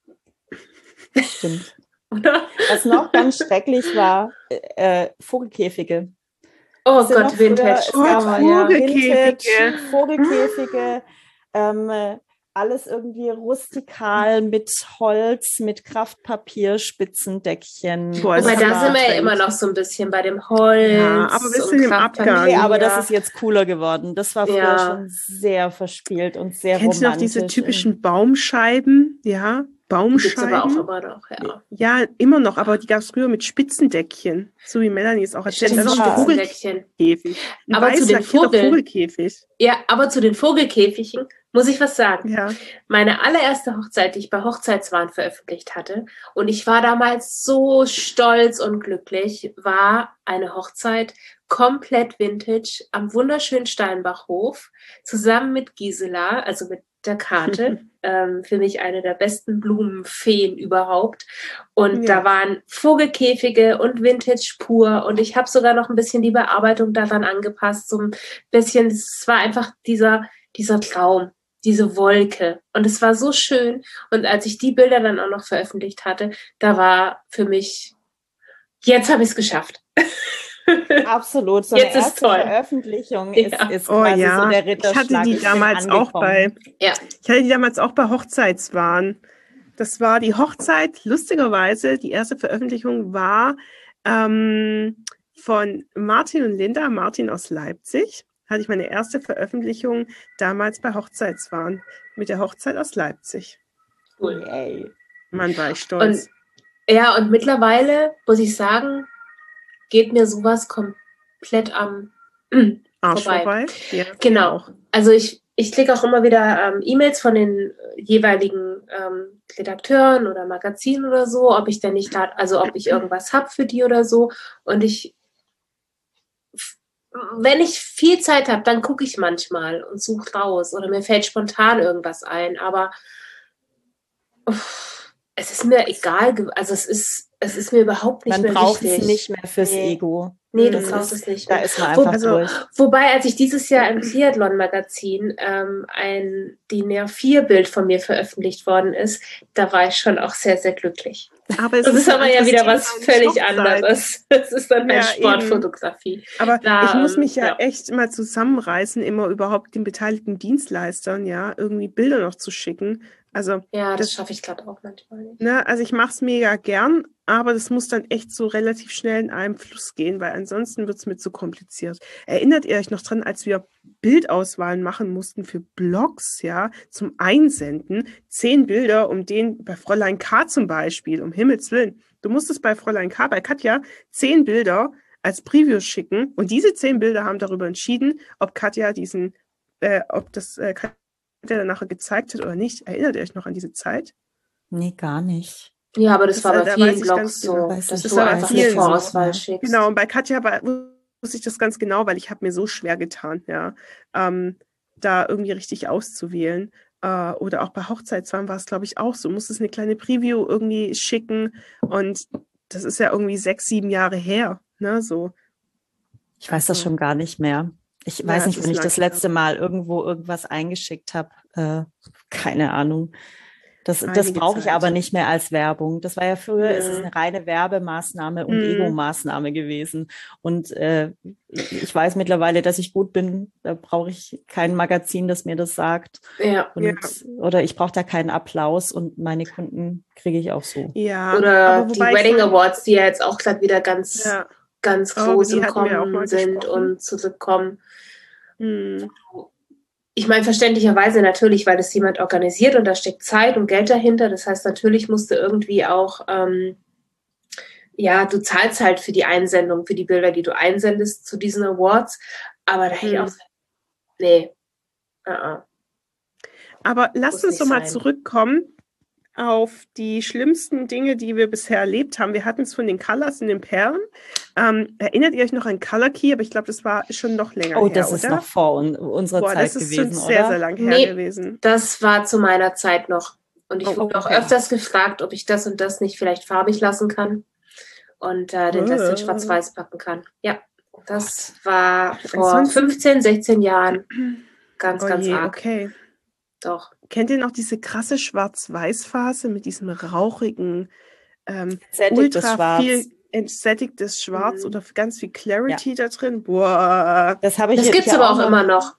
Stimmt. Oder? Was noch ganz schrecklich war, äh, Vogelkäfige. Oh Es sind Gott, noch früher- Vintage. es Gott, gab ja Vogelkäfige. Vintage, Vogelkäfige, ähm, äh, alles irgendwie rustikal mit Holz, mit Kraftpapier, Spitzendeckchen. Boah, Wobei, das da war sind wir ja anstrengend. immer noch so ein bisschen bei dem Holz. Ja, aber wir sind und im Kraftpapier. Abgang. Nee, aber ja. das ist jetzt cooler geworden. Das war früher Ja. schon sehr verspielt und sehr Kennst du noch romantisch. diese typischen Baumscheiben? Ja, Die gibt's aber auch Baumscheiben. immer noch, ja. Ja, immer noch, aber die gab es früher mit Spitzendeckchen. So wie Melanie es auch erzählt. Stimmt, Das ist auch ein Spitzendeckchen. Vogelkäfig. Ein Aber zu weiß den lackierter Vogel- Vogelkäfig. Ja, aber zu den Vogelkäfigen muss ich was sagen. Ja. Meine allererste Hochzeit, die ich bei Hochzeitswahn veröffentlicht hatte, und ich war damals so stolz und glücklich, war eine Hochzeit komplett vintage am wunderschönen Steinbachhof, zusammen mit Gisela, also mit der Karte. ähm, für mich eine der besten Blumenfeen überhaupt. Und Ja. da waren Vogelkäfige und Vintage pur. Und ich habe sogar noch ein bisschen die Bearbeitung daran angepasst. So ein bisschen, es war einfach dieser, dieser Traum, diese Wolke. Und es war so schön. Und als ich die Bilder dann auch noch veröffentlicht hatte, da war für mich, jetzt habe ich es geschafft. Absolut, so Jetzt eine ist erste toll. Veröffentlichung Ja. ist, ist Oh quasi ja, so der ich Ritterschlag. hatte die bin damals auch bei, angekommen. Ja. ich hatte die damals auch bei Hochzeitswahn. Das war die Hochzeit, lustigerweise, die erste Veröffentlichung war ähm, von Martin und Linda, Martin aus Leipzig. Hatte ich meine erste Veröffentlichung damals bei Hochzeitswahn mit der Hochzeit aus Leipzig. Cool. Yay. Mann, war ich stolz. Und, ja, und mittlerweile, muss ich sagen, geht mir sowas komplett am Arsch vorbei. vorbei. Ja, Genau. auch. Also ich, ich klicke auch immer wieder ähm, E-Mails von den jeweiligen ähm, Redakteuren oder Magazinen oder so, ob ich denn nicht da, also ob ich irgendwas habe für die oder so. Und ich, wenn ich viel Zeit habe, dann gucke ich manchmal und suche raus oder mir fällt spontan irgendwas ein. Aber uff, es ist mir egal, ge- also es ist, es ist mir überhaupt nicht Man mehr braucht wichtig. es nicht mehr fürs Nee. Ego. Nee, du Das brauchst ist, es nicht. Da Und ist man wo- einfach also- durch. Wobei, als ich dieses Jahr im Triathlon-Magazin ähm, ein D I N A vier Bild von mir veröffentlicht worden ist, da war ich schon auch sehr, sehr glücklich. Aber es Das ist ein aber ja anderes wieder Thema was als völlig Hochzeit. anderes. Das ist dann Ja, halt Sportfotografie. Aber Da, ich muss ähm, mich ja, ja. echt immer zusammenreißen, immer überhaupt den beteiligten Dienstleistern, ja, irgendwie Bilder noch zu schicken. Also, Ja, das das- schaffe ich gerade auch manchmal nicht. ne, also ich mache es mega gern, aber das muss dann echt so relativ schnell in einem Fluss gehen, weil ansonsten wird es mir zu kompliziert. Erinnert ihr euch noch dran, als wir Bildauswahlen machen mussten für Blogs, ja, zum Einsenden? Zehn Bilder, um den bei Fräulein K. zum Beispiel, um Himmels Willen. Du musstest bei Fräulein K., bei Katja, zehn Bilder als Preview schicken und diese zehn Bilder haben darüber entschieden, ob Katja diesen, äh, ob das äh, Katja dann nachher gezeigt hat oder nicht. Erinnert ihr euch noch an diese Zeit? Nee, gar nicht. Ja, aber das, Das, war äh, bei da vielen weiß ich Blogs ganz so, genau. Weiß dass ich- du Das war bei einfach eine vielen so. Vorauswahl Ja. schickst. Genau, und bei Katja war, wusste ich das ganz genau, weil ich habe mir so schwer getan, ja, ähm, da irgendwie richtig auszuwählen. Äh, oder auch bei Hochzeitswahn war es, glaube ich, auch so. Du musstest eine kleine Preview irgendwie schicken und das ist ja irgendwie sechs, sieben Jahre her, ne, so. Ich weiß das Also, schon gar nicht mehr. Ich Ja, weiß es nicht, ist wenn ich das lang letzte Mal irgendwo irgendwas eingeschickt habe. Äh, keine Ahnung. Das, das Einige brauche ich Zeit. aber nicht mehr als Werbung. Das war ja früher, Nee. ist es eine reine Werbemaßnahme und Mhm. Ego-Maßnahme gewesen. Und äh, ich weiß mittlerweile, dass ich gut bin. Da brauche ich kein Magazin, das mir das sagt. Ja. Und, Ja. Oder ich brauche da keinen Applaus und meine Kunden kriege ich auch so. Ja, Oder aber die wobei ich Wedding sagen- Awards, die ja jetzt auch gerade wieder ganz, Ja, ganz Oh, über groß die im hatten wir auch mal Kommen sind gesprochen. und zurückkommen. hm. Ich meine, verständlicherweise natürlich, weil das jemand organisiert und da steckt Zeit und Geld dahinter. Das heißt, natürlich musst du irgendwie auch, ähm, ja, du zahlst halt für die Einsendung, für die Bilder, die du einsendest zu diesen Awards. Aber da hätte ich Hm. auch gesagt, nee. Uh-uh. Aber lasst Muss uns nicht doch mal sein. zurückkommen auf die schlimmsten Dinge, die wir bisher erlebt haben. Wir hatten es von den Colors und den Perlen. Ähm, erinnert ihr euch noch an Color Key? Aber ich glaube, das war schon noch länger Oh, her, das ist oder? noch vor un unserer Boah, Zeit das ist gewesen, schon sehr, oder? sehr lang her Nee. gewesen. Das war zu meiner Zeit noch. Und ich Oh, wurde auch okay. öfters gefragt, ob ich das und das nicht vielleicht farbig lassen kann und äh, den Rest in Oh. Schwarz-Weiß packen kann. Ja, das war vor Ansonsten- fünfzehn, sechzehn Jahren ganz, Oh ganz je, arg. okay. Doch. Kennt ihr noch diese krasse Schwarz-Weiß-Phase mit diesem rauchigen, ähm, Sättigtes ultra Schwarz. viel entsättigtes Schwarz Mhm. oder ganz viel Clarity da drin? Boah. Das habe ich Das jetzt gibt es ja aber auch noch. immer noch.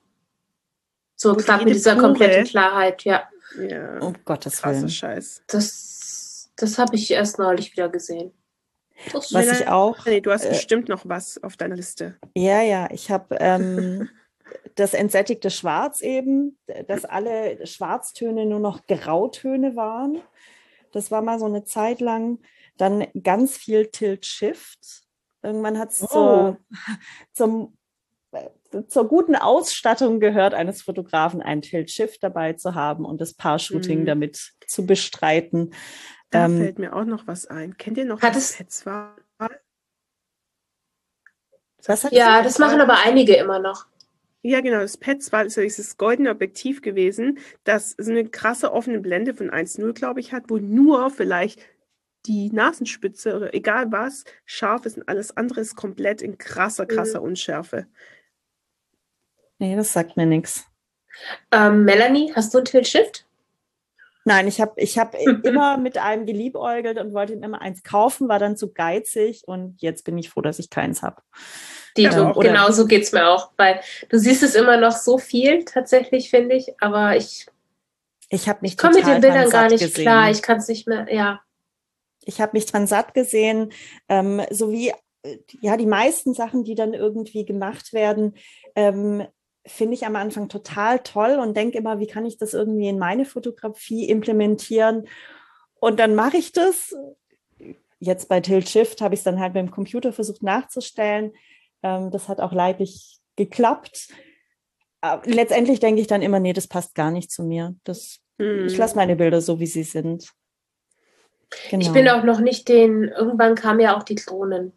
So, Wo gerade jede mit dieser Pore- kompletten Klarheit, ja. Ja, Um Gottes krasser Willen. Scheiß. Das, das habe ich erst neulich wieder gesehen. Das Was ich auch, Nee, du hast äh, bestimmt noch was auf deiner Liste. Ja, ja, ich habe ähm, das entsättigte Schwarz eben, dass alle Schwarztöne nur noch Grautöne waren. Das war mal so eine Zeit lang. Dann ganz viel Tilt-Shift. Irgendwann hat es Oh. zur, zum, äh, zur guten Ausstattung gehört, eines Fotografen ein Tilt-Shift dabei zu haben und das Paar-Shooting Mhm. damit zu bestreiten. Da Ähm, fällt mir auch noch was ein. Kennt ihr noch Hat das es- Petzval? Was hat Ja, das machen aber einige immer noch. Ja, genau, das Pets war so dieses goldene Objektiv gewesen, das so eine krasse offene Blende von eins Komma null, glaube ich, hat, wo nur vielleicht die Nasenspitze oder egal was scharf ist und alles andere ist komplett in krasser, krasser Mhm. Unschärfe. Nee, das sagt mir nichts. Ähm, Melanie, hast du ein Tilt-Shift? Nein, ich habe ich hab immer mit einem geliebäugelt und wollte ihm immer eins kaufen, war dann zu geizig und jetzt bin ich froh, dass ich keins habe. Dito, Ja, oder- genau so geht es mir auch, weil du siehst es immer noch so viel tatsächlich, finde ich, aber ich, Ich habe mich ich komme mit total den Bildern dran gar satt nicht gesehen. klar, ich kann es nicht mehr, ja. Ich habe mich dran satt gesehen, ähm, so wie äh, ja, die meisten Sachen, die dann irgendwie gemacht werden, ähm, finde ich am Anfang total toll und denke immer, wie kann ich das irgendwie in meine Fotografie implementieren? Und dann mache ich das. Jetzt bei Tilt Shift habe ich es dann halt mit dem Computer versucht nachzustellen. Ähm, das hat auch leidlich geklappt. Aber letztendlich denke ich dann immer, nee, das passt gar nicht zu mir. Das, Hm. Ich lasse meine Bilder so, wie sie sind. Genau. Ich bin auch noch nicht den, irgendwann kamen ja auch die Drohnen.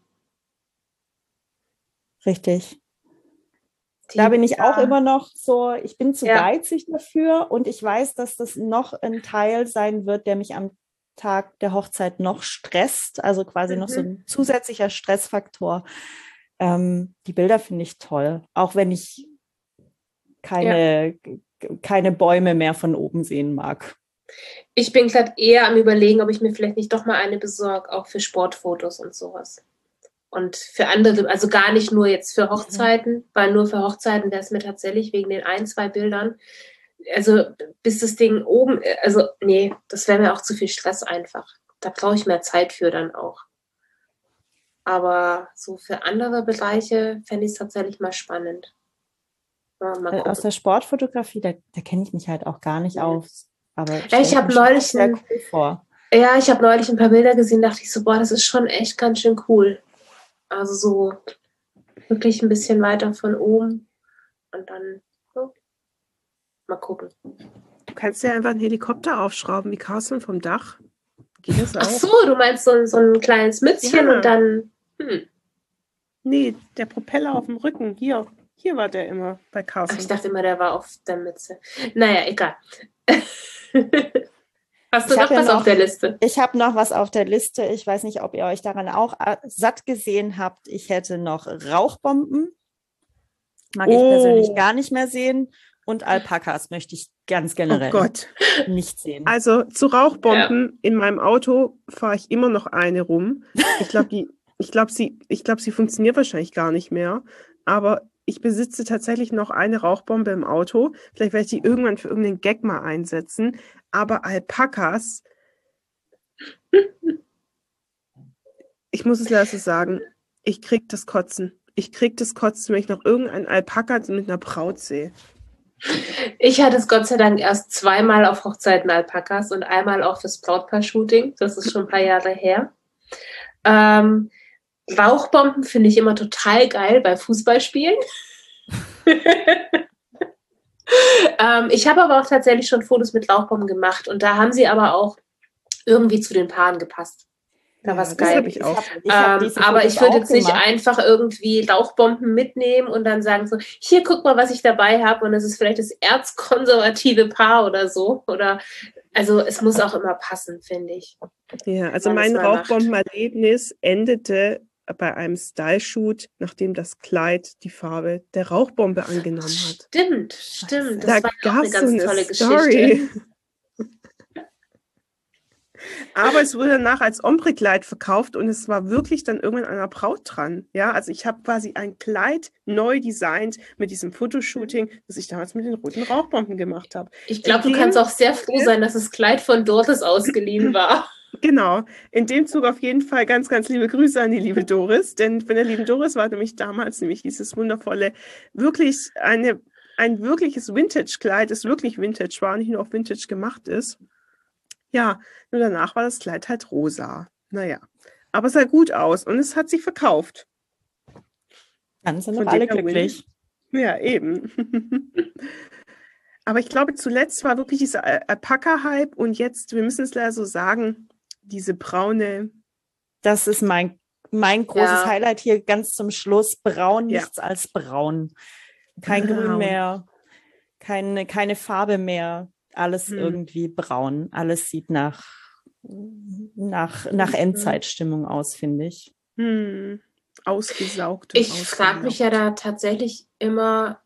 Richtig. Die, Da bin ich ja, auch immer noch so, ich bin zu Ja. geizig dafür und ich weiß, dass das noch ein Teil sein wird, der mich am Tag der Hochzeit noch stresst, also quasi noch so Mhm. ein zusätzlicher Stressfaktor. Ähm, die Bilder finde ich toll, auch wenn ich keine, keine Bäume mehr von oben sehen mag. Ich bin gerade eher am Überlegen, ob ich mir vielleicht nicht doch mal eine besorge, auch für Sportfotos und sowas. Und für andere, also gar nicht nur jetzt für Hochzeiten, weil nur für Hochzeiten wäre es mir tatsächlich wegen den ein, zwei Bildern, also bis das Ding oben, also nee, das wäre mir auch zu viel Stress einfach. Da brauche ich mehr Zeit für dann auch. Aber so für andere Bereiche fände ich es tatsächlich mal spannend. Ja, mal Äh, gucken. Aus der Sportfotografie, da, da kenne ich mich halt auch gar nicht Ja. aus. Aber Ja, ich stell habe mir schon neulich sehr ein, cool vor. ja, ich habe neulich ein paar Bilder gesehen, dachte ich so, boah, das ist schon echt ganz schön cool. Also so wirklich ein bisschen weiter von oben und dann so. Mal gucken. Du kannst ja einfach einen Helikopter aufschrauben, wie Carsten vom Dach. Geht das auch? Ach so, du meinst so, so ein kleines Mützchen Ja. und dann, hm. Nee, der Propeller auf dem Rücken. Hier, hier war der immer bei Ach, Carsten. ich dachte immer, der war auf der Mütze. Naja, egal. Hast du Ich noch hab ja was noch- auf der Liste? Ich habe noch was auf der Liste. Ich weiß nicht, ob ihr euch daran auch äh, satt gesehen habt. Ich hätte noch Rauchbomben. Mag ich Oh. persönlich gar nicht mehr sehen. Und Alpakas möchte ich ganz Oh generell Gott. nicht sehen. Also zu Rauchbomben in meinem Auto fahre ich immer noch eine rum. Ich glaube, die, ich glaube, sie, ich glaube, sie funktioniert wahrscheinlich gar nicht mehr. Aber ich besitze tatsächlich noch eine Rauchbombe im Auto. Vielleicht werde ich die irgendwann für irgendeinen Gag mal einsetzen. Aber Alpakas, ich muss es leider so sagen, ich krieg das Kotzen. Ich krieg das Kotzen, wenn ich noch irgendeinen Alpaka mit einer Braut sehe. Ich hatte es Gott sei Dank erst zweimal auf Hochzeiten Alpakas und einmal auch fürs Brautpaar-Shooting. Das ist schon ein paar Jahre her. Ähm, Rauchbomben finde ich immer total geil bei Fußballspielen. ähm, ich habe aber auch tatsächlich schon Fotos mit Rauchbomben gemacht und da haben sie aber auch irgendwie zu den Paaren gepasst. Da Ja, war's das geil. habe ich auch. hab- ich hab Ähm, diese aber Fotos ich würde auch jetzt nicht gemacht. einfach irgendwie Rauchbomben mitnehmen und dann sagen so, hier, guck mal, was ich dabei habe und das ist vielleicht das erzkonservative Paar oder so. Oder also es muss auch immer passen, finde ich. Ja, also man das mein mal macht. Rauchbombenerlebnis endete bei einem Style-Shoot, nachdem das Kleid die Farbe der Rauchbombe angenommen hat. Stimmt, stimmt. Da Das war ja auch eine gab's so ganz eine tolle Geschichte. Story. Aber es wurde danach als Ombre-Kleid verkauft und es war wirklich dann irgendwann an einer Braut dran. Ja, also ich habe quasi ein Kleid neu designt mit diesem Fotoshooting, das ich damals mit den roten Rauchbomben gemacht habe. Ich glaube, du In dem kannst auch sehr froh Zuge- sein, dass das Kleid von Doris ausgeliehen war. Genau, in dem Zug auf jeden Fall ganz, ganz liebe Grüße an die liebe Doris, denn von der lieben Doris war nämlich damals nämlich dieses wundervolle, wirklich eine, ein wirkliches Vintage-Kleid, das wirklich Vintage war, nicht nur auf Vintage gemacht ist. Ja, nur danach war das Kleid halt rosa. Naja, aber es sah gut aus und es hat sich verkauft. Dann sind Von doch alle dem her glücklich. Ja, eben. Aber ich glaube, zuletzt war wirklich dieser Al- Alpaka-Hype und jetzt, wir müssen es leider so sagen, diese braune, Das ist mein, mein großes Ja. Highlight hier ganz zum Schluss. Braun, Ja. nichts als braun. Kein Braun. Grün mehr, keine, keine Farbe mehr, alles Hm. irgendwie braun. Alles sieht nach, nach, nach Endzeitstimmung aus, finde ich. Hm. Ausgesaugt und Ich frage mich ja ausgelaugt. da tatsächlich immer,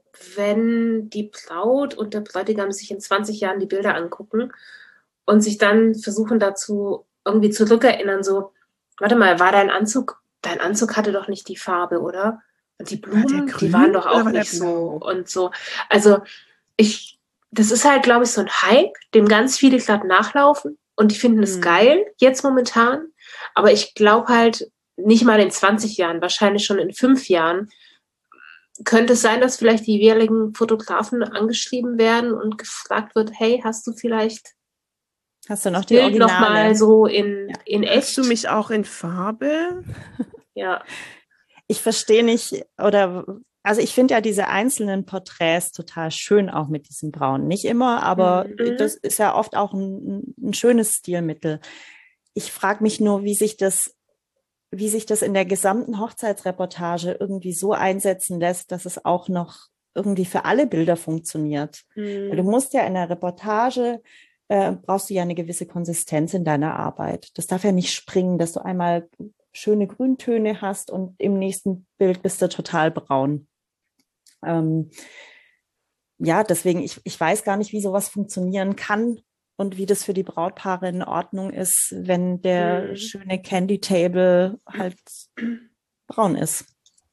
wenn die Braut und der Bräutigam sich in zwanzig Jahren die Bilder angucken und sich dann versuchen dazu irgendwie zurückerinnern, so, warte mal, war dein Anzug, dein Anzug hatte doch nicht die Farbe, oder? Und die War der Blumen, die grün waren doch oder auch war der nicht so blau? und so. Also ich, das ist halt, glaube ich, so ein Hype, dem ganz viele gerade nachlaufen und die finden es Hm. geil, jetzt momentan. Aber ich glaube halt, nicht mal in zwanzig Jahren, wahrscheinlich schon in fünf Jahren, könnte es sein, dass vielleicht die jeweiligen Fotografen angeschrieben werden und gefragt wird, hey, hast du vielleicht Hast du noch das die Bild nochmal Originale? so in, Ja. in Hast echt? du mich auch in Farbe? Ja. Ich verstehe nicht, oder also ich finde ja diese einzelnen Porträts total schön, auch mit diesem Braun. Nicht immer, aber Mhm. das ist ja oft auch ein, ein schönes Stilmittel. Ich frage mich nur, wie sich das, wie sich das in der gesamten Hochzeitsreportage irgendwie so einsetzen lässt, dass es auch noch irgendwie für alle Bilder funktioniert. Hm. Weil du musst ja in der Reportage, äh, brauchst du ja eine gewisse Konsistenz in deiner Arbeit. Das darf ja nicht springen, dass du einmal schöne Grüntöne hast und im nächsten Bild bist du total braun. Ähm, ja, deswegen, ich, ich weiß gar nicht, wie sowas funktionieren kann und wie das für die Brautpaare in Ordnung ist, wenn der Hm. schöne Candy Table halt braun ist.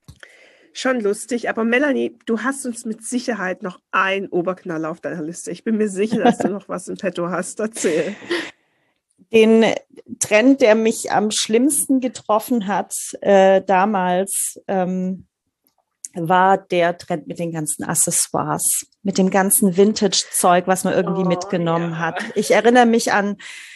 Schon lustig, aber Melanie, du hast uns mit Sicherheit noch einen Oberknaller auf deiner Liste. Ich bin mir sicher, dass du noch was im Petto hast. Erzähl. Den Trend, der mich am schlimmsten getroffen hat äh, damals, ähm, war der Trend mit den ganzen Accessoires, mit dem ganzen Vintage-Zeug, was man irgendwie Oh, mitgenommen ja. hat. Ich erinnere mich an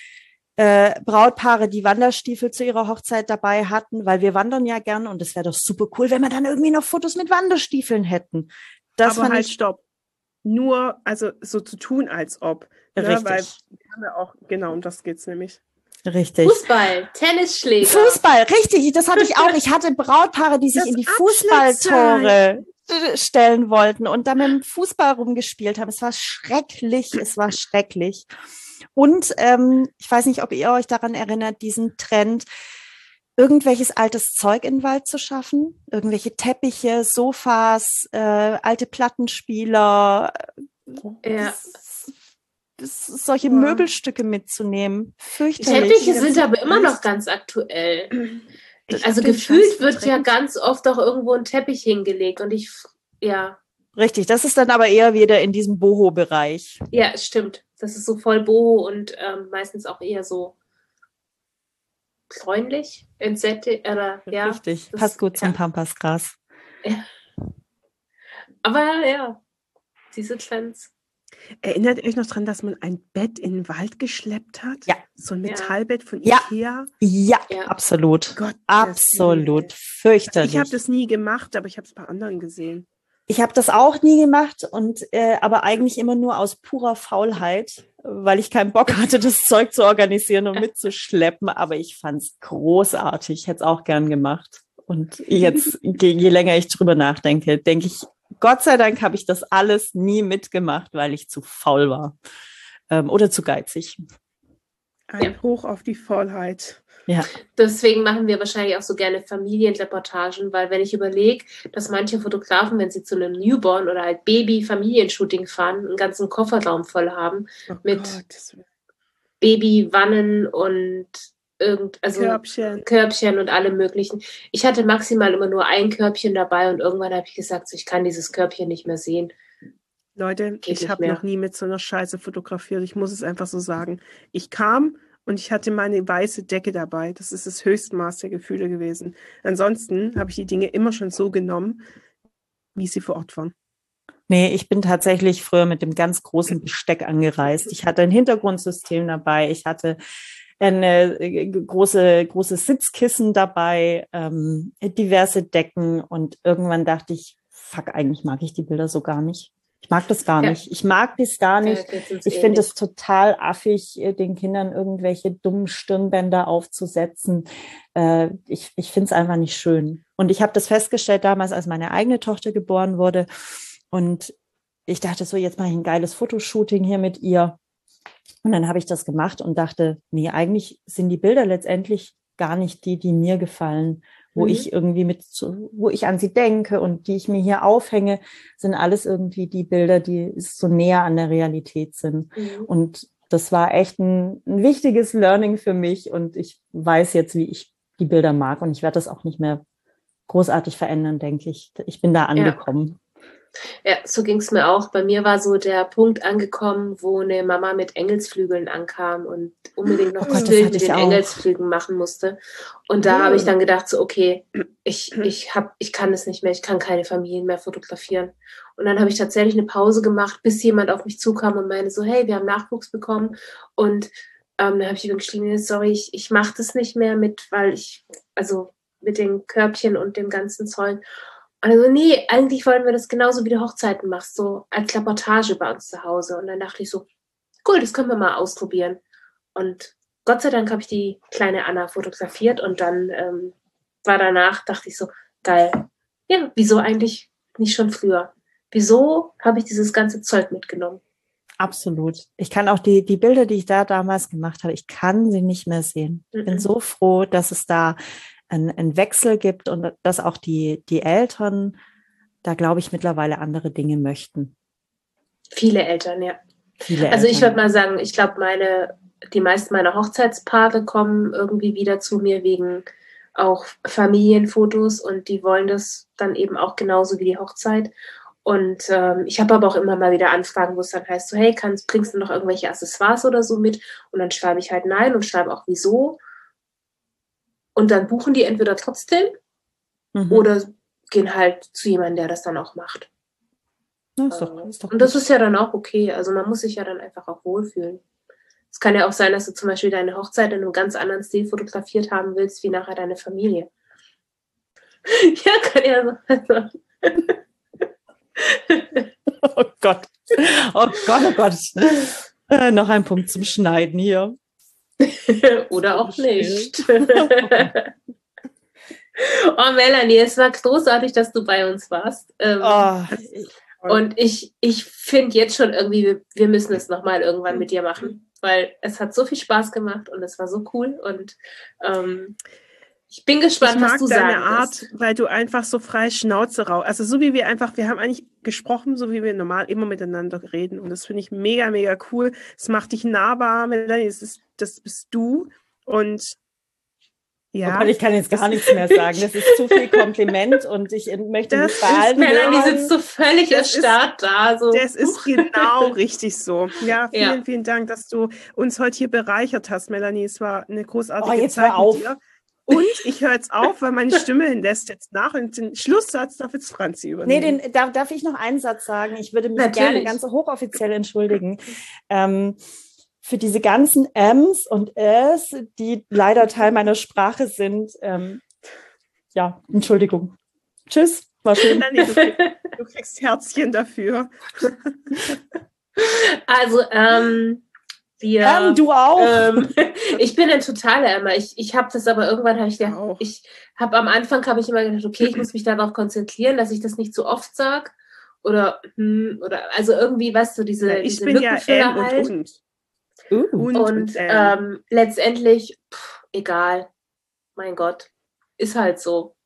äh, Brautpaare, die Wanderstiefel zu ihrer Hochzeit dabei hatten, weil wir wandern ja gern und es wäre doch super cool, wenn wir dann irgendwie noch Fotos mit Wanderstiefeln hätten. Das Aber fand halt, ich stopp. Nur, also so zu tun, als ob. Ne? richtig. Weil wir haben ja auch, genau, um das geht's nämlich. Richtig. Fußball, Tennisschläger. Fußball, richtig, das hatte ich auch. Ich hatte Brautpaare, die sich Das in die Abschleppseil. Fußballtore äh, stellen wollten und dann mit dem Fußball rumgespielt haben. Es war schrecklich, es war schrecklich. Und ähm, ich weiß nicht, ob ihr euch daran erinnert, diesen Trend, irgendwelches altes Zeug in den Wald zu schaffen. Irgendwelche Teppiche, Sofas, äh, alte Plattenspieler, Ja. das, das, solche Wow. Möbelstücke mitzunehmen. Die Fürchterlich. Teppiche Das sind ist aber immer noch Geist. ganz aktuell. Ich Also hab den gefühlt Scheiß wird ja verdrängt. ganz oft auch irgendwo ein Teppich hingelegt und ich, ja, Richtig, das ist dann aber eher wieder in diesem Boho-Bereich. ja, es stimmt. Das ist so voll Boho und ähm, meistens auch eher so bräunlich, entsättigt, oder ja. Richtig, das- passt gut zum ja. Pampasgras. Aber ja, diese Trends. Erinnert ihr euch noch dran, dass man ein Bett in den Wald geschleppt hat? Ja. So ein Ja. Metallbett von Ja. Ikea? Ja, Ja. absolut. Gott, Absolut. Also Fürchterlich. ich habe das nie gemacht, aber ich habe es bei anderen gesehen. Ich habe das auch nie gemacht und äh, aber eigentlich immer nur aus purer Faulheit, weil ich keinen Bock hatte, das Zeug zu organisieren und mitzuschleppen. Aber ich fand's großartig, ich hätte es auch gern gemacht. Und jetzt, je, je länger ich drüber nachdenke, denke ich, Gott sei Dank habe ich das alles nie mitgemacht, weil ich zu faul war ähm, oder zu geizig. Ein Ja. Hoch auf die Faulheit. Ja, Deswegen machen wir wahrscheinlich auch so gerne Familienreportagen, weil wenn ich überlege, dass manche Fotografen, wenn sie zu einem Newborn oder halt Baby-Familienshooting fahren, einen ganzen Kofferraum voll haben Oh mit Gott. Babywannen und irgend, also Körbchen. Körbchen und allem möglichen. Ich hatte maximal immer nur ein Körbchen dabei und irgendwann habe ich gesagt, so, ich kann dieses Körbchen nicht mehr sehen. Leute, Geht ich nicht habe mehr. noch nie mit so einer Scheiße fotografiert. Ich muss es einfach so sagen. Ich kam und ich hatte meine weiße Decke dabei. Das ist das Höchstmaß der Gefühle gewesen. Ansonsten habe ich die Dinge immer schon so genommen, wie sie vor Ort waren. nee, ich bin tatsächlich früher mit dem ganz großen Besteck angereist. Ich hatte ein Hintergrundsystem dabei, ich hatte eine äh, große, große Sitzkissen dabei, ähm, diverse Decken und irgendwann dachte ich, fuck, eigentlich mag ich die Bilder so gar nicht. Ich mag das gar Ja. nicht. Ich mag das gar Da nicht. geht's uns Ich finde ähnlich. es total affig, äh, den Kindern irgendwelche dummen Stirnbänder aufzusetzen. Äh, ich ich finde es einfach nicht schön. Und ich habe das festgestellt damals, als meine eigene Tochter geboren wurde. Und ich dachte so, jetzt mache ich ein geiles Fotoshooting hier mit ihr. Und dann habe ich das gemacht und dachte, nee, eigentlich sind die Bilder letztendlich gar nicht die, die mir gefallen, wo mhm. ich irgendwie mit, so, wo ich an sie denke und die ich mir hier aufhänge, sind alles irgendwie die Bilder, die so näher an der Realität sind. Mhm. Und das war echt ein, ein wichtiges Learning für mich und ich weiß jetzt, wie ich die Bilder mag und ich werde das auch nicht mehr großartig verändern, denke ich. Ich bin da angekommen. Ja. Ja, so ging es mir auch. Bei mir war so der Punkt angekommen, wo eine Mama mit Engelsflügeln ankam und unbedingt noch oh das Bild mit den auch. Engelsflügeln machen musste. Und da oh. habe ich dann gedacht, so okay, ich, ich, hab, ich kann es nicht mehr, ich kann keine Familien mehr fotografieren. Und dann habe ich tatsächlich eine Pause gemacht, bis jemand auf mich zukam und meinte so, hey, wir haben Nachwuchs bekommen. Und ähm, dann habe ich ihm geschrieben, sorry, ich, ich mache das nicht mehr mit, weil ich, also mit den Körbchen und dem ganzen Zeug. Also nee, eigentlich wollen wir das genauso wie du Hochzeiten machst, so als Reportage bei uns zu Hause. Und dann dachte ich so, cool, das können wir mal ausprobieren. Und Gott sei Dank habe ich die kleine Anna fotografiert und dann ähm, war danach, dachte ich so, geil, ja, wieso eigentlich nicht schon früher? Wieso habe ich dieses ganze Zeug mitgenommen? Absolut. Ich kann auch die, die Bilder, die ich da damals gemacht habe, ich kann sie nicht mehr sehen. Ich bin so froh, dass es da einen Wechsel gibt und dass auch die, die Eltern da, glaube ich, mittlerweile andere Dinge möchten. Viele Eltern, ja. Viele also Eltern. Ich würde mal sagen, ich glaube, meine, die meisten meiner Hochzeitspaare kommen irgendwie wieder zu mir wegen auch Familienfotos und die wollen das dann eben auch genauso wie die Hochzeit. Und ähm, ich habe aber auch immer mal wieder Anfragen, wo es dann heißt, so hey, kannst, bringst du noch irgendwelche Accessoires oder so mit? Und dann schreibe ich halt nein und schreibe auch wieso. Und dann buchen die entweder trotzdem mhm. oder gehen halt zu jemandem, der das dann auch macht. Ja, ist doch, ist doch und das gut. Ist ja dann auch okay. Also man muss sich ja dann einfach auch wohlfühlen. Es kann ja auch sein, dass du zum Beispiel deine Hochzeit in einem ganz anderen Stil fotografiert haben willst, wie nachher deine Familie. ja, kann ja so sein. oh Gott. Oh Gott, oh Gott. Äh, noch ein Punkt zum Schneiden hier. Oder auch nicht. oh, Melanie, es war großartig, dass du bei uns warst. Ähm, oh, ich, und ich, ich finde jetzt schon irgendwie, wir, wir müssen es nochmal irgendwann mit dir machen, weil es hat so viel Spaß gemacht und es war so cool und ähm, ich bin gespannt, ich mag was du deine sagen Art, wirst. Weil du einfach so frei Schnauze raus, also so wie wir einfach, wir haben eigentlich gesprochen, so wie wir normal immer miteinander reden und das finde ich mega, mega cool. Es macht dich nahbar, Melanie, das, ist, das bist du und ja. Oh Gott, ich kann jetzt gar nichts mehr sagen, das ist zu viel Kompliment und ich möchte das mich verhalten. Melanie sitzt so völlig erstarrt da. So. Das ist genau richtig so. Ja, vielen, ja. vielen Dank, dass du uns heute hier bereichert hast, Melanie. Es war eine großartige oh, jetzt Zeit hör auf. mit dir. Und ich höre jetzt auf, weil meine Stimme lässt jetzt nach und den Schlusssatz darf jetzt Franzi übernehmen. Nee, den, darf, darf ich noch einen Satz sagen? Ich würde mich Natürlich. gerne ganz hochoffiziell entschuldigen ähm, für diese ganzen Ms und S, die leider Teil meiner Sprache sind. Ähm, ja, Entschuldigung. Tschüss, war schön. Nein, nee, du, kriegst, du kriegst Herzchen dafür. Also, ähm, Wir, ähm, du auch. Ähm, ich bin ein totaler Emma. Ich, ich habe das aber irgendwann, habe ich gedacht, auch. ich habe am Anfang habe ich immer gedacht, okay, ich muss mich darauf konzentrieren, dass ich das nicht zu oft sage. Oder, hm, oder, also irgendwie, weißt du, diese, ja, ich diese bin ja M halt. und und. Uh, und und ähm, letztendlich, pff, egal. Mein Gott. Ist halt so.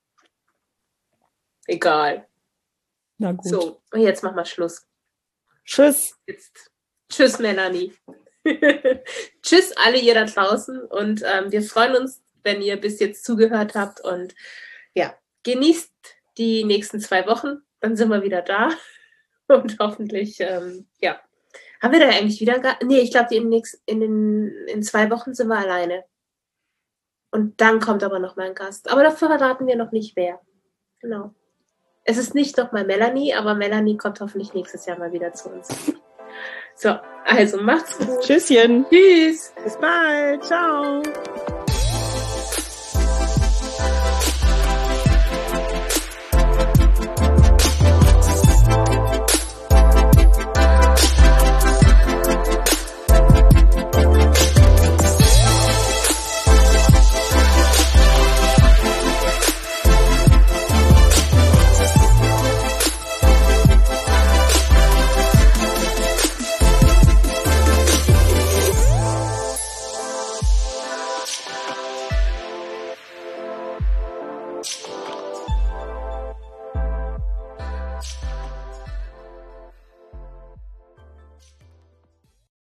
Egal. Na gut. So, und jetzt machen wir Schluss. Tschüss. Jetzt. Tschüss, Melanie. Tschüss, alle ihr da draußen. Und ähm, wir freuen uns, wenn ihr bis jetzt zugehört habt. Und ja, genießt die nächsten zwei Wochen. Dann sind wir wieder da. Und hoffentlich, ähm, ja. Haben wir da eigentlich wieder... Ga- nee, ich glaube, in, in, den, in zwei Wochen sind wir alleine. Und dann kommt aber noch mal ein Gast. Aber dafür verraten wir noch nicht, wer. Genau. Es ist nicht nochmal Melanie, aber Melanie kommt hoffentlich nächstes Jahr mal wieder zu uns. So, also macht's gut. Tschüsschen. Tschüss. Bis bald. Ciao.